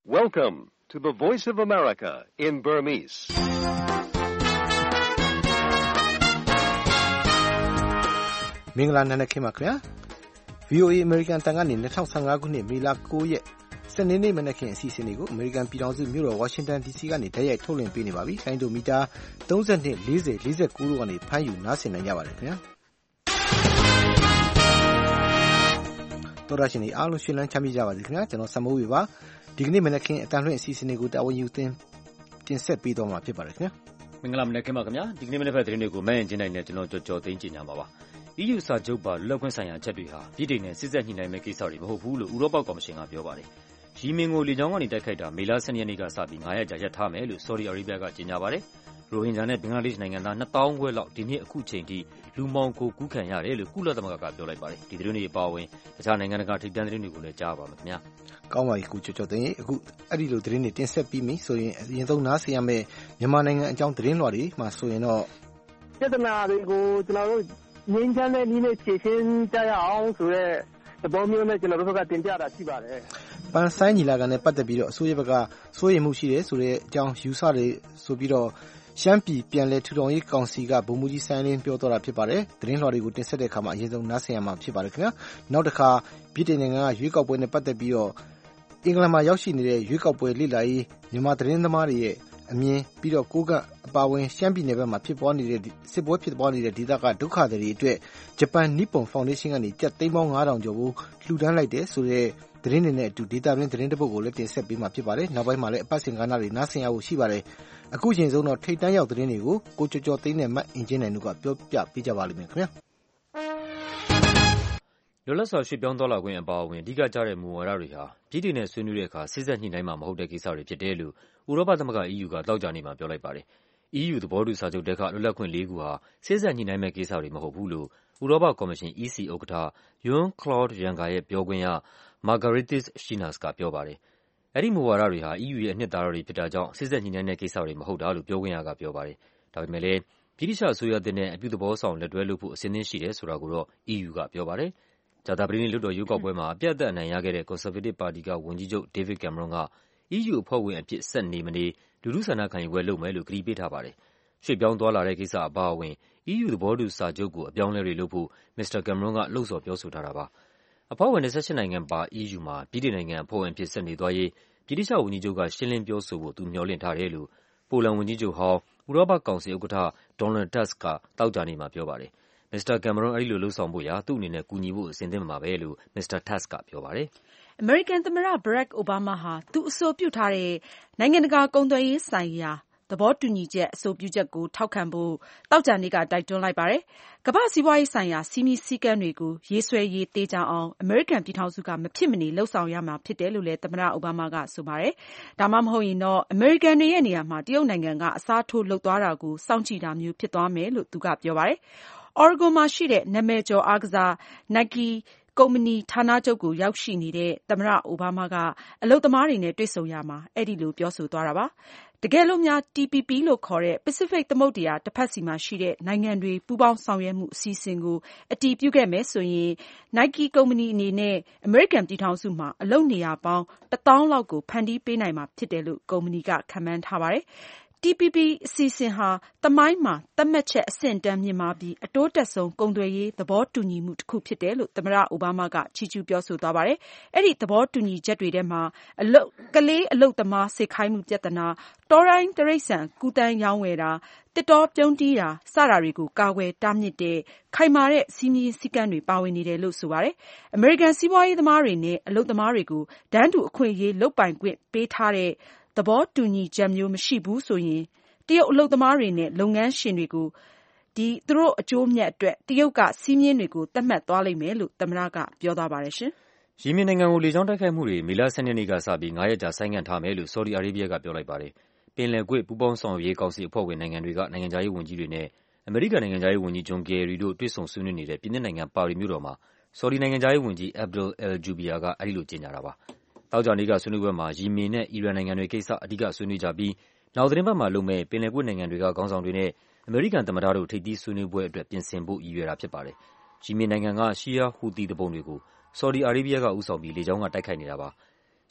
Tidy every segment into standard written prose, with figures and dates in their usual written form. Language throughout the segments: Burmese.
Welcome to the Voice of America in Burmese. ။မင်္ဂလာနံနက်ခင်းပါခင်ဗျာ။ VOA American တန်ကနေ2015ခုနှစ်မေလ9ရက်စနေနေ့မနက်ခင်းအစီအစဉ်တွေကို American ပြည်ထောင်စုမြို့တော် Washington DC ကနေတိုက်ရိုက်ထုတ်လွှင့်ပေးနေပါပြီ။လိုင်းဒိုမီတာ32 40 49တို့ကနေဖမ်းယူနားဆင်နိုင်ကြပါတယ်ခင်ဗျာ။တော်ရရှင်အားလုံးရှင်လန်းချမ်းမြေ့ကြပါစေခင်ဗျာ။ကျွန်တော်စမိုးဝေပါ။ဒီကနေ့မနက်ခင်းအတန်လွှင့်အစီအစဉ်တွေကိုတာဝန်ယူတင်ဆက်ပေးတော့မှာဖြစ်ပါတယ်ခင်ဗျာ။မင်္ဂလာမနက်ခင်းပါခင်ဗျာ။ဒီကနေ့မနက်ဖက်သတင်းတွေကိုမဲ့ရင်ချင်းနိုင်နဲ့ကျွန်တော်ကြော်သိန်းကျင်ညာပါပါ။ EU စာချုပ်ပါလွတ်လပ်ခွင့်ဆိုင်ရာအချက်တွေဟာပြည်ထောင်နဲ့စစ်ဆက်ညှိနှိုင်းမဲ့ကိစ္စတွေမဟုတ်ဘူးလို့ဥရောပကော်မရှင်ကပြောပါတယ်။ယီမင်ကိုလေကြောင်းကနေတိုက်ခိုက်တာမေလ12ရက်နေ့ကစပြီး9ရက်ကြာရပ်ထားမယ်လို့ Saudi Arabia ကကြေညာပါတယ်။ရိုဟင်ဂျာနဲ့ဘင်္ဂလားဒေ့ရှ်နိုင်ငံသား2000ခွဲလောက်ဒီနေ့အခုချိန်ထိလူမှောင်ခိုကူးခံရတယ်လို့ကုလသမဂ္ဂကပြောလိုက်ပါတယ်။ဒီသတင်းတွေအပါအဝင်တခြားနိုင်ငံတကာထိပ်တန်းသတင်းတွေကိုလည်းကြားပါမယ်ခင်ဗျာ။ကောင်းပါပြီကိုကျော်သိန်းအခုအဲ့ဒီလိုသတင်းတွေတင်ဆက်ပြီးပြီဆိုရင်အရင်ဆုံးနားဆင်ရမယ့်မြန်မာနိုင်ငံအကြောင်းသတင်းလွှာတွေမှာဆိုရင်တော့ပြဿနာတွေကိုကျွန်တော်တို့ငြိမ်းချမ်းတဲ့နည်းနဲ့ဖြေရှင်းကြရအောင်ဆိုတဲ့သဘောမျိုးနဲ့ကျွန်တော်တို့ဘက်ကတင်ပြတာရှိပါတယ်။ပန်ဆိုင်းညီလာခံနဲ့ပတ်သက်ပြီးတော့အစိုးရဘက်ကစိုးရိမ်မှုရှိတယ်ဆိုတဲ့အကြောင်းယူဆတွေဆိုပြီးတော့ရှမ်းပြည်ပြန်လည်ထူထောင်ရေးကောင်စီကဗိုလ်မှူးကြီးစိုင်းလင်းပြောတော့တာဖြစ်ပါတယ်။သတင်းလွှာတွေကိုတင်ဆက်တဲ့အခါမှာအရင်ဆုံးနားဆင်ရမှာဖြစ်ပါတယ်ခင်ဗျာ။နောက်တစ်ခါပြည်ထောင်နိုင်ငံကရွေးကောက်ပွဲနဲ့ပတ်သက်ပြီးတော့အင်္ဂလန်မှာရောက်ရှိနေတဲ့ရွေးကောက်ပွဲလေ့လာရေးမြန်မာသတင်းသမားတွေရဲ့အမြင်ပြီးတော့ကိုကအပါဝင်ရှမ်းပြည်နယ်ဘက်မှာဖြစ်ပွားနေတဲ့စစ်ပွဲဖြစ်ပွားနေတဲ့ဒေသကဒုက္ခသည်တွေအတွက်ဂျပန်နိပွန်ဖောင်ဒေးရှင်းကနေကျပ်သိန်းပေါင်း9000ကျော်ကိုလှူဒန်းလိုက်တယ်ဆိုတဲ့သတင်းတွေနဲ့အတူဒေတာတွင်သတင်းတစ်ပုဒ်ကိုလည်းတင်ဆက်ပေးမှာဖြစ်ပါတယ်။နောက်ပိုင်းမှာလည်းအပတ်စဉ်ကဏ္ဍတွေနားဆင်ရဖို့ရှိပါတယ်။အခုချိန်ဆုံးတော့ထိပ်တန်းရောက်သတင်းတွေကိုကိုကျော်သိန်းနဲ့မတ်အင်ဂျင်နိုင်တို့ကပြောပြပေးကြပါလိမ့်မယ်ခင်ဗျာ။လွတ်လပ်စွာရွှေ့ပြောင်းသွားလာခွင့်အပါအဝင်အဓိကကျတဲ့မူဝါဒတွေဟာပြည်ထောင်နဲ့ဆွေးနွေးတဲ့အခါစစ်ဆက်ညှိနှိုင်းမှာမဟုတ်တဲ့ကိစ္စတွေဖြစ်တယ်လို့ဥရောပသမဂ္ဂ EU ကသောကြာနေ့မှာပြောလိုက်ပါတယ်။ EU သဘောတူစာချုပ်တက်ကလွတ်လပ်ခွင့်၄ခုဟာစစ်ဆက်ညှိနှိုင်းမဲ့ကိစ္စတွေမဟုတ်ဘူးလို့ဥရောပကော်မရှင် EC ဥက္ကဋ္ဌ Jean-Claude Juncker ရဲ့ပြောခွင့်ရ Margaritis Schinas ကပြောပါတယ်။အဲဒီမူဝါဒတွေဟာ EU ရဲ့အနှစ်သာရတွေဖြစ်တာကြောင့်စစ်ဆက်ညှိနှိုင်းတဲ့ကိစ္စတွေမဟုတ်တာလို့ပြောခွင့်ရကပြောပါတယ်။ဒါပေမဲ့လည်းဗြိတိသျှအစိုးရသစ်နဲ့အပြုသဘောဆောင်လက်တွဲလုပ်ဖို့အစဉ်သင့်ရှိတယ်ဆိုတာကိုတော့ EU ကပြောပါတယ်။ကြာသပတေးနေ့လွှတ်တော်ရွေးကောက်ပွဲမှာအပြတ်အသတ်အနိုင်ရခဲ့တဲ့ Conservative ပါတီကဝန်ကြီးချုပ် David Cameron က EU အဖွဲ့ဝင်အဖြစ်ဆက်နေမနေလူထုဆန္ဒခံယူပွဲလုပ်မယ်လို့ကတိပေးထားပါတယ်။ရွှေ့ပြောင်းသွားလာတဲ့ကိစ္စအပါအဝင် EU သဘောတူစာချုပ်ကိုအပြောင်းအလဲတွေလုပ်ဖို့ Mr. Cameron ကလှုံ့ဆော်ပြောဆိုထားတာပါ။အဖွဲ့ဝင်28နိုင်ငံပါ EU မှာဗြိတိန်နိုင်ငံအဖွဲ့ဝင်အဖြစ်ဆက်နေသွားရေးဗြိတိသျှဝန်ကြီးချုပ်ကရှင်းလင်းပြောဆိုဖို့သူမျှော်လင့်ထားတယ်လို့ပိုလန်ဝန်ကြီးချုပ်ဟောင်းဥရောပကောင်စီဥက္ကဋ္ဌ Donald Tusk ကသောကြာနေ့မှာပြောပါတယ်။ Mr. Cameron အဲဒီလိုလုပ်ဆောင်ဖို့ရာသူ့အနေနဲ့ကူညီဖို့အစဉ်သင့်မှာပဲလို့ Mr. Tusk ကပြောပါတယ်။အမေရိကန်သမ္မတ Barack Obama ဟာသူအဆိုပြုထားတဲ့နိုင်ငံတကာကုန်သွယ်ရေးဆိုင်ရာသဘောတူညီချက်အဆိုပြုချက်ကိုထောက်ခံဖို့သောကြာနေ့ကတိုက်တွန်းလိုက်ပါတယ်။ကမ္ဘာ့စီးပွားရေးဆိုင်ရာစည်းမျဉ်းစည်းကမ်းတွေကိုရေးဆွဲရေးသေချာအောင်အမေရိကန်ပြည်ထောင်စုကမဖြစ်မနေလုပ်ဆောင်ရမှာဖြစ်တယ်လို့လည်းသမ္မတအိုဘားမားကဆိုပါတယ်။ဒါမှမဟုတ်ရင်တော့အမေရိကန်တွေရဲ့နေရာမှာတရုတ်နိုင်ငံကအစားထိုးလုပ်သွားတာကိုစောင့်ကြည့်တာမျိုးဖြစ်သွားမယ်လို့သူကပြောပါတယ်။ Oregon မှာရှိတဲ့နာမည်ကျော်အားကစား Nike ကုမ္ပဏီဌာနချုပ်ကိုရောက်ရှိနေတဲ့သမ္မတအိုဘားမားကအလုပ်သမားတွေနဲ့တွေ့ဆုံရာမှာအဲဒီလိုပြောဆိုသွားတာပါ။တကယ်လို့များ TPP လို့ခေါ်တဲ့ ပစိဖိတ်သမုဒ္ဒရာတဘက်စီမှာရှိတဲ့နိုင်ငံတွေပူးပေါင်းဆောင်ရွက်မှုအစီအစဉ်ကိုအတည်ပြုခဲ့မယ်ဆိုရင် Nike ကုမ္ပဏီအနေနဲ့အမေရိကန်ပြည်ထောင်စုမှာအလုပ်နေရာပေါင်း1000လောက်ကိုဖန်တီးပေးနိုင်မှာဖြစ်တယ်လို့ကုမ္ပဏီကခန့်မှန်းထားပါတယ်။ TPP အစီအစဉ်ဟာသမိုင်းမှာသတ်မှတ်ချက်အဆင့်အတန်းမြင့်မားပြီးအတိုးတက်ဆုံးကုန်သွယ်ရေးသဘောတူညီမှုတစ်ခုဖြစ်တယ်လို့သမ္မတအိုဘားမားကချီးကျူးပြောဆိုသွားပါတယ်။အဲဒီသဘောတူညီချက်တွေထဲမှာကလေးအလုပ်သမားစေခိုင်းမှုပြဿနာ၊တောရိုင်းတိရစ္ဆာန်ကူးသန်းရောင်းဝယ်တာ၊သစ်တောပြုန်းတီးတာစတာတွေကိုကာကွယ်တားမြစ်တဲ့ခိုင်မာတဲ့စည်းမျဉ်းစည်းကမ်းတွေပါဝင်နေတယ်လို့ဆိုပါတယ်။အမေရိကန်စီးပွားရေးသမားတွေနဲ့အလုပ်သမားတွေကိုတန်းတူအခွင့်အရေးလုပ်ပိုင်ခွင့်ပေးထားတဲ့သဘောတူညီချက်မျိုးမရှိဘူးဆိုရင်တရုတ်အလုပ်သမားတွေနဲ့လုပ်ငန်းရှင်တွေကိုသူတို့အကျိုးအမြတ်အတွက်တရုတ်ကစည်းမျဉ်းတွေကိုသတ်မှတ်သွားလိမ့်မယ်လို့သမ္မတကပြောသွားပါတယ်ရှင်။ယီမင်နိုင်ငံကိုလေကြောင်းတိုက်ခိုက်မှုတွေမေလ12ရက်နေ့ကစပြီး9ရက်ကြာဆိုင်းငံ့ထားမယ်လို့ Saudi Arabia ကပြောလိုက်ပါတယ်။ပင်လယ်ကွေ့ပူးပေါင်းဆောင်ရွက်ရေးကောင်စီအဖွဲ့ဝင်နိုင်ငံတွေကနိုင်ငံခြားရေးဝန်ကြီးတွေနဲ့အမေရိကန်နိုင်ငံခြားရေးဝန်ကြီး John Kerry တို့တွေ့ဆုံဆွေးနွေးနေတဲ့ပြင်သစ်နိုင်ငံပါရီမြို့တော်မှာ Saudi နိုင်ငံခြားရေးဝန်ကြီး Abdel Al-Jubeir ကအဲဒီလိုကြေညာတာပါ။သောကြာနေ့ကဆွေးနွေးပွဲမှာယီမင်နဲ့အီရန်နိုင်ငံတွေကိစ္စအဓိကဆွေးနွေးကြပြီးနောက်သီတင်းပတ်မှာလုပ်မယ့်ပင်လယ်ကွေ့နိုင်ငံတွေကခေါင်းဆောင်တွေနဲ့အမေရိကန်သမ္မတတို့ထိပ်သီးဆွေးနွေးပွဲအတွက်ပြင်ဆင်ဖို့ရည်ရွယ်တာဖြစ်ပါတယ်။ယီမင်နိုင်ငံကရှီယာဟူသီသူပုန်တွေကို Saudi Arabia ကဦးဆောင်ပြီးလေကြောင်းကတိုက်ခိုက်နေတာပါ။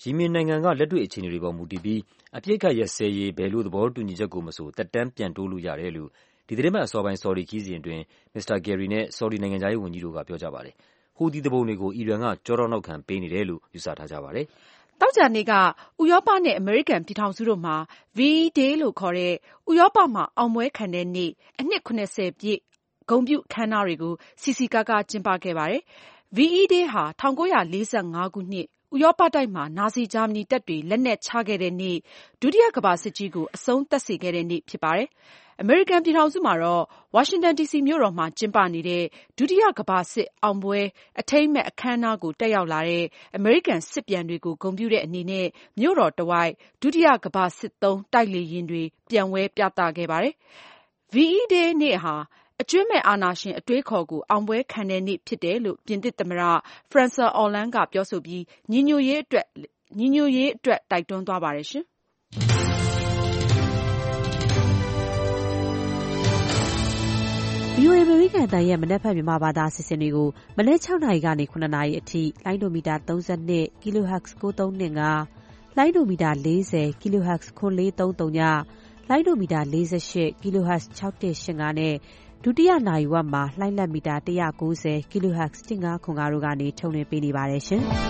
ယီမင်နိုင်ငံကလက်တွေ့အခြေအနေတွေပေါ်မူတည်ပြီးအပစ်အခတ်ရပ်စဲရေးဘယ်လိုသဘောတူညီချက်ကိုမဆိုသက်တမ်းပြန်တိုးလို့ရတယ်လို့ဒီသီတင်းပတ်အစောပိုင်းဆော်ဒီခီးစဉ်အတွင်းမစ္စတာဂယ်ရီနဲ့ဆော်ဒီနိုင်ငံခြားရေးဝန်ကြီးတို့ကပြောကြပါတယ်။ဟူသီသူပုန်တွေကိုအီရန်ကကျောထောက်နောက်ခံပေးနေတယ်လို့ယူဆထားကြပါတယ်။သောကြာနေ့ကဥရောပနဲ့အမေရိကန်ပြည်ထောင်စုတို့မှာ VE Day လို့ခေါ်တဲ့ဥရောပမှာအောင်ပွဲခံတဲ့နေ့အနှစ်70ပြည့်ဂုဏ်ပြုအခမ်းအနားတွေကိုစည်စည်ကားကားကျင်းပခဲ့ပါတယ်။ VE Day ဟာ1945ခုနှစ်ဥရောပတိုက်မှာနာဇီဂျာမနီတပ်တွေလက်နက်ချခဲ့တဲ့နေ့ဒုတိယကမ္ဘာစစ်ကြီးကိုအဆုံးသတ်စေခဲ့တဲ့နေ့ဖြစ်ပါတယ်။အမေရိကန်ပြည်ထောင်စုမှာတော့ဝါရှင်တန်ဒီစီမြို့တော်မှာကျင်းပနေတဲ့ဒုတိယကမ္ဘာစစ်အောင်ပွဲအထိမ်းအမှတ်အခမ်းအနားကိုတက်ရောက်လာတဲ့အမေရိကန်စစ်ပြန်တွေကိုဂုဏ်ပြုတဲ့အနေနဲ့မြို့တော်တဝိုက်ဒုတိယကမ္ဘာစစ်သုံးတိုက်လေယာဉ်တွေပျံဝဲပြသခဲ့ပါတယ်။ VE Day နေ့ဟာအကြွင်းမဲ့အာဏာရှင်အတွေးခေါ်ကိုအောင်ပွဲခံတဲ့နေ့ဖြစ်တယ်လို့ပြင်သစ်သမ္မတ François Hollande ကပြောဆိုပြီးညီညွတ်ရေးအတွက်တိုက်တွန်းသွားပါတယ်ရှင်။ VOA အမေရိကန်အသံရဲ့မနက်ဖြန်မြန်မာဘာသာအစီအစဉ်တွေကိုမနက်6နာရီကနေ9နာရီအထိလိုင်းဒိုမီတာ32 kHz 9325လိုင်းဒိုမီတာ40 kHz 9430ညလိုင်းဒိုမီတာ48 kHz 6185နဲ့ဒုတိယနာရီဝက်မှာလှိုင်းလက်မီတာ190 kHz 1505တို့ကနေထုတ်လွှင့်ပေးနေပါတယ်ရှင်။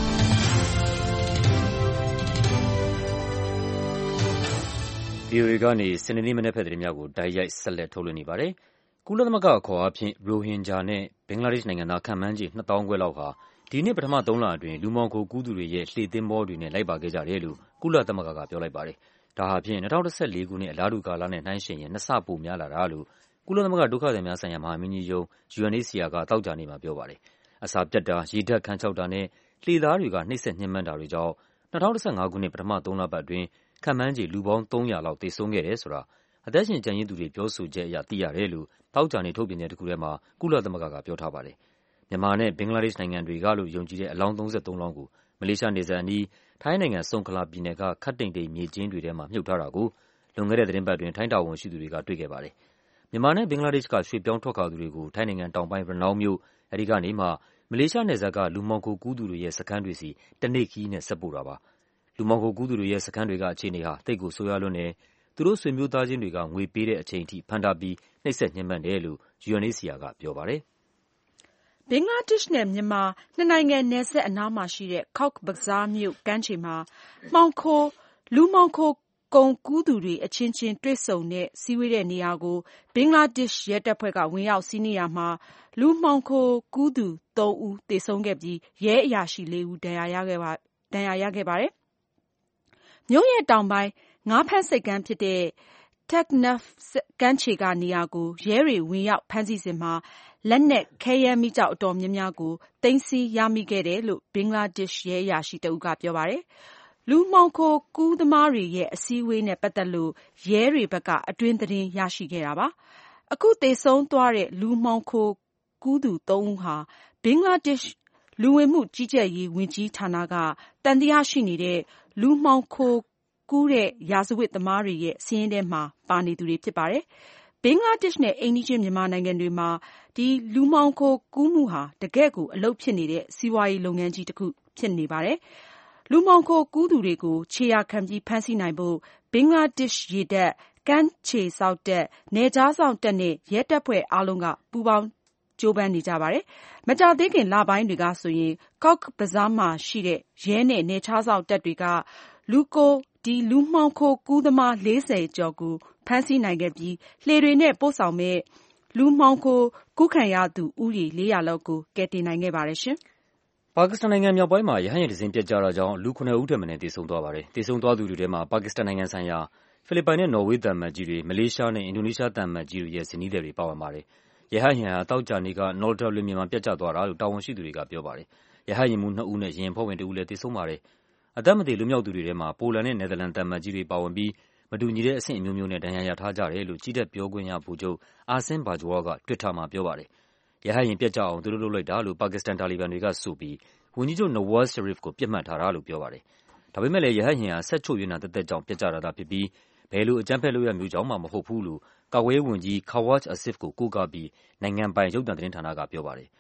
VOA ကနေစနေနေ့မနက်ဖက်သတင်းများကိုတိုက်ရိုက်ဆက်လက်ထုတ်လွှင့်နေပါတယ်။ကုလသမဂ္ဂအခေါ်အားဖြင့်ရိုဟင်ဂျာနဲ့ဘင်္ဂလားဒေ့ရှ်နိုင်ငံသားခန့်မှန်းခြေ2000 ခွဲလောက်ဟာဒီနှစ်ပထမ3လအတွင်းလူမှောင်ခိုကူးသူတွေရဲ့လှေသင်္ဘောတွေနဲ့လိုက်ပါခဲ့ကြတယ်လို့ကုလသမဂ္ဂကပြောလိုက်ပါတယ်။ဒါဟာဖြင့်2014ခုနှစ်အလားတူကာလနဲ့နှိုင်းယှဉ်ရင်2ဆပိုများလာတာလို့ကုလသမဂ္ဂဒုက္ခသည်များဆိုင်ရာမဟာမင်းကြီးရုံး UNHCR ကသောကြာနေ့မှာပြောပါတယ်။အစာပြတ်တာ၊ရေဓာတ်ခမ်းခြောက်တာနဲ့လှေသားတွေကနှိပ်စက်ညှဉ်းပန်းတာတွေကြောင့်2015ခုနှစ်ပထမ3လပတ်အတွင်းခန့်မှန်းခြေလူပေါင်း300လောက်သေဆုံးခဲ့တယ်ဆိုတာအသက်ရှင်ကျန်ရစ်သူတွေပြောဆိုချက်အရသိရတယ်လို့သောကြာနေ့ထုတ်ပြန်ချက်တစ်ခုထဲမှာကုလသမဂ္ဂကပြောထားပါတယ်။မြန်မာနဲ့ဘင်္ဂလားဒေ့ရှ်နိုင်ငံတွေကလို့ယုံကြည်တဲ့အလောင်း33လောင်းကိုမလေးရှားနယ်စပ်အနီးထိုင်းနိုင်ငံဆုန်ခလာပြည်နယ်ကခပ်တိမ်တိမ်မြေကျင်းတွေထဲမှာမြှုပ်ထားတာကိုလွန်ခဲ့တဲ့သတင်းပတ်အတွင်းထိုင်းတာဝန်ရှိသူတွေကတွေ့ခဲ့ပါတယ်။မြန်မာနဲ့ဘင်္ဂလားဒေ့ရှ်ကရွှေ့ပြောင်းထွက်ခွာသူတွေကိုထိုင်းနိုင်ငံတောင်ပိုင်းရနောင်းမြို့အဲဒီကနေမှမလေးရှားနယ်စပ်ကလူမှောင်ခိုကူးသူတွေရဲ့စခန်းတွေစီတနေ့ခရီးနဲ့ဆက်ပို့တာပါ။လူမှောင်ခိုကူးသူတွေရဲ့စခန်းတွေကအခြေအနေဟာသိပ်ကိုဆိုးရွားလွန်းတယ်။သူတို့ဆွေမျိုးသားချင်းတွေကငွေပေးတဲ့အချိန်အထိဖမ်းထားပြီးနှိပ်စက်ညှဉ်းပန်းတယ်လို့ UNHCR ကပြောပါတယ်။ဘင်္ဂလားဒေ့ရှ်နဲ့မြန်မာနှစ်နိုင်ငံနယ်စပ်အနားမှာရှိတဲ့ Cox's Bazar မြို့ကမ်းခြေမှာလူမှောင်ခိုကုန်ကူးသူတွေအချင်းချင်းတွေ့ဆုံတဲ့စည်းဝေးတဲ့နေရာကိုဘင်္ဂလားဒေ့ရှ်ရဲတပ်ဖွဲ့ကဝင်ရောက်စီးနင်းရာမှာလူမှောင်ခိုကူးသူ3ဦးသေဆုံးခဲ့ပြီးရဲအရာရှိ4ဦးဒဏ်ရာရခဲ့ပါတယ်။မြို့ရဲ့တောင်ပိုင်းငါးဖမ်းဆိပ်ကမ်းဖြစ်တဲ့ Taknaf ကမ်းခြေကနေရာကိုရဲတွေဝင်ရောက်ဖမ်းဆီးစဉ်မှာလက်နက်ခဲယမ်းမီးကျောက်အတော်များများကိုသိမ်းဆည်းရမိခဲ့တယ်လို့ဘင်္ဂလားဒေ့ရှ်ရဲအရာရှိတဦးကပြောပါတယ်။လူမှောင်ခိုကူးသမားတွေရဲ့အစည်းအဝေးနဲ့ပတ်သက်လို့ရဲတွေဘက်ကအတွင်းသတင်းရရှိခဲ့တာပါ။အခုသေဆုံးသွားတဲ့လူမှောင်ခိုကူးသူ3ဦးဟာဘင်္ဂလားဒေ့ရှ်လူဝင်မှုကြီးကြပ်ရေးဝန်ကြီးဌာနကသံသယရှိနေတဲ့လူမှောင်ခိုကူးတဲ့ရာဇဝတ်သမားတွေရဲ့စာရင်းထဲမှာပါနေသူတွေဖြစ်ပါတယ်။ဘင်္ဂလားဒေ့ရှ်နဲ့အိမ်နီးချင်းမြန်မာနိုင်ငံတွေမှာလူမှောင်ခိုကူးမှုဟာတကယ့်ကိုအလုပ်ဖြစ်နေတဲ့စီးပွားရေးလုပ်ငန်းကြီးတစ်ခုဖြစ်နေပါတယ်။လူမှောင်ခိုကူးသူတွေကိုခြေရာခံပြီးဖမ်းဆီးနိုင်ဖို့ဘင်္ဂလားဒေ့ရှ်ရေတပ်၊ကမ်းခြေစောင့်တပ်၊နယ်ခြားစောင့်တပ်နဲ့ရဲတပ်ဖွဲ့အားလုံးကပူးပေါင်းကြိုးပမ်းနေကြပါတယ်။မကြာသေးခင်လပိုင်းတွေကဆိုရင် Cox's Bazar မှာရှိတဲ့ရဲနဲ့နယ်ခြားစောင့်တပ်တွေကလူမှောင်ခိုကူးသမား40ကျော်ကိုဖမ်းဆီးနိုင်ခဲ့ပြီးလှေတွေနဲ့ပို့ဆောင်မဲ့လူမှောင်ခိုကူးခံရသူဦးရေ400လောက်ကိုကယ်တင်နိုင်ခဲ့ပါတယ်ရှင်။ပါကစ္စတန်နိုင်ငံမြောက်ပိုင်းမှာရဟတ်ယာဉ်တစ်စင်းပျက်ကျတာကြောင့်လူ9ဦးထက်မနည်းသေဆုံးသွားပါတယ်။သေဆုံးသွားသူတွေထဲမှာပါကစ္စတန်နိုင်ငံဆိုင်ရာဖိလစ်ပိုင်နဲ့နော်ဝေးသံအမတ်ကြီးတွေ၊မလေးရှားနဲ့အင်ဒိုနီးရှားသံအမတ်ကြီးတွေရဲ့ဇနီးသည်တွေပါဝင်ပါတယ်။ရဟတ်ယာဉ်ဟာသောကြာနေ့က Noordar လွင်ပြင်မှာပျက်ကျသွားတာလို့တာဝန်ရှိသူတွေကပြောပါတယ်။ရဟတ်ယာဉ်မှူး2ဦးနဲ့ယာဉ်အဖွဲ့ဝင်1ဦးလည်းသေဆုံးပါတယ်။အသက်မသေလွတ်မြောက်သူတွေထဲမှာပိုလန်နဲ့နယ်သာလန်သံအမတ်ကြီးတွေပါဝင်ပြီးမတူညီတဲ့အဆင့်အမျိုးမျိုးနဲ့ဒဏ်ရာရထားကြတယ်လို့ကြည်းတပ်ပြောခွင့်ရဗိုလ်ချုပ်Asim Bajwa က Twitter မှာပြောပါတယ်။ရဟတ်ယာဉ်ပျက်ကျအောင်သူတို့လုပ်လိုက်တာလို့ပါကစ္စတန်တာလီဘန်တွေကဆိုပြီးဝန်ကြီးချုပ် Nawaz Sharif ကိုပြစ်မှတ်ထားတာလို့ပြောပါတယ်။ဒါပေမဲ့လည်းရဟတ်ယာဉ်ဟာစက်ချို့ယွင်းတာသက်သက်ကြောင့်ပျက်ကျတာသာဖြစ်ပြီးဘယ်လိုအကြမ်းဖက်လုပ်ရပ်မျိုးကြောင့်မှမဟုတ်ဘူးလို့ကာကွယ်ရေးဝန်ကြီးKhawaj Asif ကိုကိုးကားပြီးနိုင်ငံပိုင်ရုပ်သံသတင်းဌာနကပြောပါတယ်။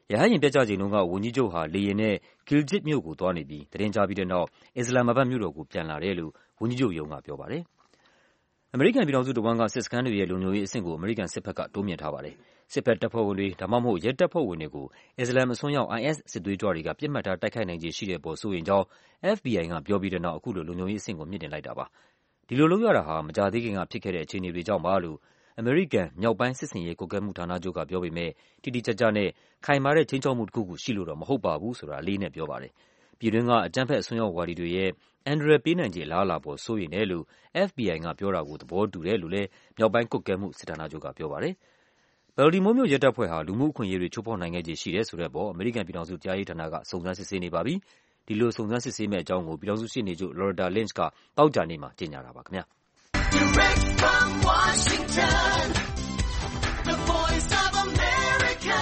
ရဟတ်ယာဉ်ပျက်ကျချိန်တုန်းကဝန်ကြီးချုပ်ဟာလေယာဉ်နဲ့ Gilgit မြို့ကိုသွားနေပြီးသတင်းကြားပြီးတဲ့နောက်အစ္စလာမ်မာဘတ်မြို့တော်ကိုပြန်လာတယ်လို့ဝန်ကြီးချုပ်ရုံးကပြောပါတယ်။အမေရိကန်ပြည်ထောင်စုတဝန်းကစစ်စခန်းတွေရဲ့လုံခြုံရေးအဆင့်ကိုအမေရိကန်စစ်ဘက်ကတိုးမြှင့်ထားပါတယ်။စစ်ဘက်တပ်ဖွဲ့ဝင်တွေဒါမှမဟုတ်ရဲတပ်ဖွဲ့ဝင်တွေကိုအစ္စလာမ်အစွန်းရောက် IS စစ်သွေးကြွတွေကပြစ်မှတ်ထားတိုက်ခိုက်နိုင်ခြေရှိတဲ့ပေါ်စိုးရိမ်ကြောင်း FBI ကပြောပြီးတဲ့နောက်အခုလိုလုံခြုံရေးအဆင့်ကိုမြင့်တင်လိုက်တာပါ။ဒီလိုလုပ်ရတာဟာမကြာသေးခင်ကဖြစ်ခဲ့တဲ့အခြေအနေတွေကြောင့်ပါလို့အမေရိကန်မြောက်ပိုင်းစစ်စင်ရေးကွပ်ကဲမှုဌာနချုပ်ကပြောပေမဲ့တိတိကျကျနဲ့ခိုင်မာတဲ့ခြိမ်းခြောက်မှုတစ်ခုခုရှိလို့တော့မဟုတ်ပါဘူးဆိုတာအလေးနဲ့ပြောပါတယ်။ပြည်တွင်းကအကြမ်းဖက်အစွန်းရောက်ဝါဒီတွေရဲ့အန္တရာယ်ပေးနိုင်ခြေအလားအလာပေါ်စိုးရိမ်တယ်လို့ FBI ကပြောတာကိုသဘောတူတယ်လို့လည်းမြောက်ပိုင်းကွပ်ကဲမှုစစ်ဌာနချုပ်ကပြောပါတယ်။ဘယ်လ်တီမိုးမြို့ရဲတပ်ဖွဲ့ဟာလူမှုအခွင့်အရေးတွေချိုးဖောက်နိုင်ခဲ့ခြေရှိတယ်ဆိုတဲ့အပေါ်အမေရိကန်ပြည်ထောင်စုတရားရေးဌာနကစုံစမ်းစစ်ဆေးနေပါပြီ။ဒီလိုစုံစမ်းစစ်ဆေးမယ့်အကြောင်းကိုပြည်ထောင်စုရှေ့နေချုပ် Loretta Lynch ကသောကြာနေ့မှာကြေညာတာပါခင်ဗျာ။ Direct from Washington, the voice of America,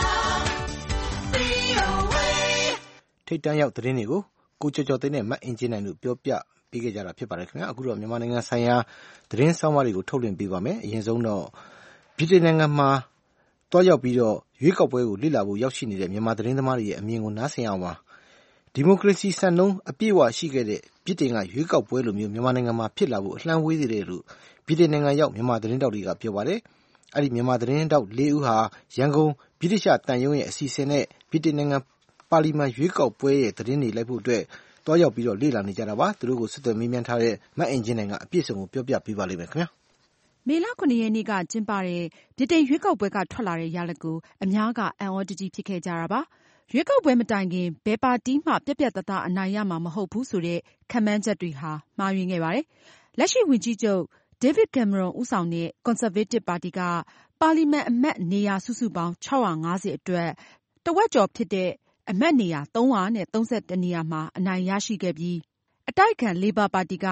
VOA. ထိပ်တန်းရောက်သတင်းတွေကိုကိုကျော်ကျော်သိန်းနဲ့မအင်ဂျင်နိုင်တို့ပြောပြပေးခဲ့ကြတာဖြစ်ပါတယ်ခင်ဗျာအခုတော့မြန်မာနိုင်ငံဆိုင်ရာသတင်းဆောင်မတွေကိုထုတ်လွှင့်ပေးပါမယ်အရင်ဆုံးတော့ဗြိတိန်နိုင်ငံမှာတွားရောက်ပြီးတော့ရွေးကောက်ပွဲကိုလေ့လာဖို့ရောက်ရှိနေတဲ့မြန်မာသတင်းသမားတွေရဲ့အမြင်ကိုနားဆင်အောင်ပါဒီမိုကရေစီစံနှုန်းအပြည့်အဝရှိခဲ့တဲ့ဗြိတိန်ကရွေးကောက်ပွဲလိုမျိုးမြန်မာနိုင်ငံမှာဖြစ်လာဖို့အလှမ်းဝေးသေးတယ်လို့ဗြိတိန်နိုင်ငံရောက်မြန်မာသတင်းတောက်တွေကပြောပါတယ်အဲ့ဒီမြန်မာသတင်းတောက်၄ဦးဟာရန်ကုန်ဗြိတိရှတန်ယုံရဲ့အစီအစဉ်နဲ့ဗြိတိန်နိုင်ငံပါလီမန်ရွေးကောက်ပွဲရဲ့သတင်းတွေလိုက်ဖို့အတွက်တွားရောက်ပြီးတော့လေ့လာနေကြတာပါသူတို့ကိုဆက်သွယ်မေးမြန်းထားတဲ့မအင်ဂျင်နိုင်ကအပြည့်စုံကိုပြောပြပေးပါလိမ့်မယ်ခင်ဗျာမေလ 9 ရက်နေ့ကကျင်းပတဲ့ဗြိတိန်ရွေးကောက်ပွဲကထွက်လာတဲ့ရလဒ်ကိုအများကအံ့ဩတကြီးဖြစ်ခဲ့ကြတာပါရွေးကောက်ပွဲမတိုင်ခင်ဘယ်ပါတီမှပြတ်ပြတ်သားသားအနိုင်ရမှာမဟုတ်ဘူးဆိုတဲ့ခန့်မှန်းချက်တွေဟာမှားယွင်းခဲ့ပါတယ်လက်ရှိဝန်ကြီးချုပ်David Cameron ဦးဆောင်တဲ့ Conservative ပါတီကပါလီမန်အမတ်နေရာစုစုပေါင်း650အတွက်တဝက်ကျော်ဖြစ်တဲ့အမတ်နေရာ332နေရာမှာအနိုင်ရရှိခဲ့ပြီးအတိုက်အခံ Labour ပါတီက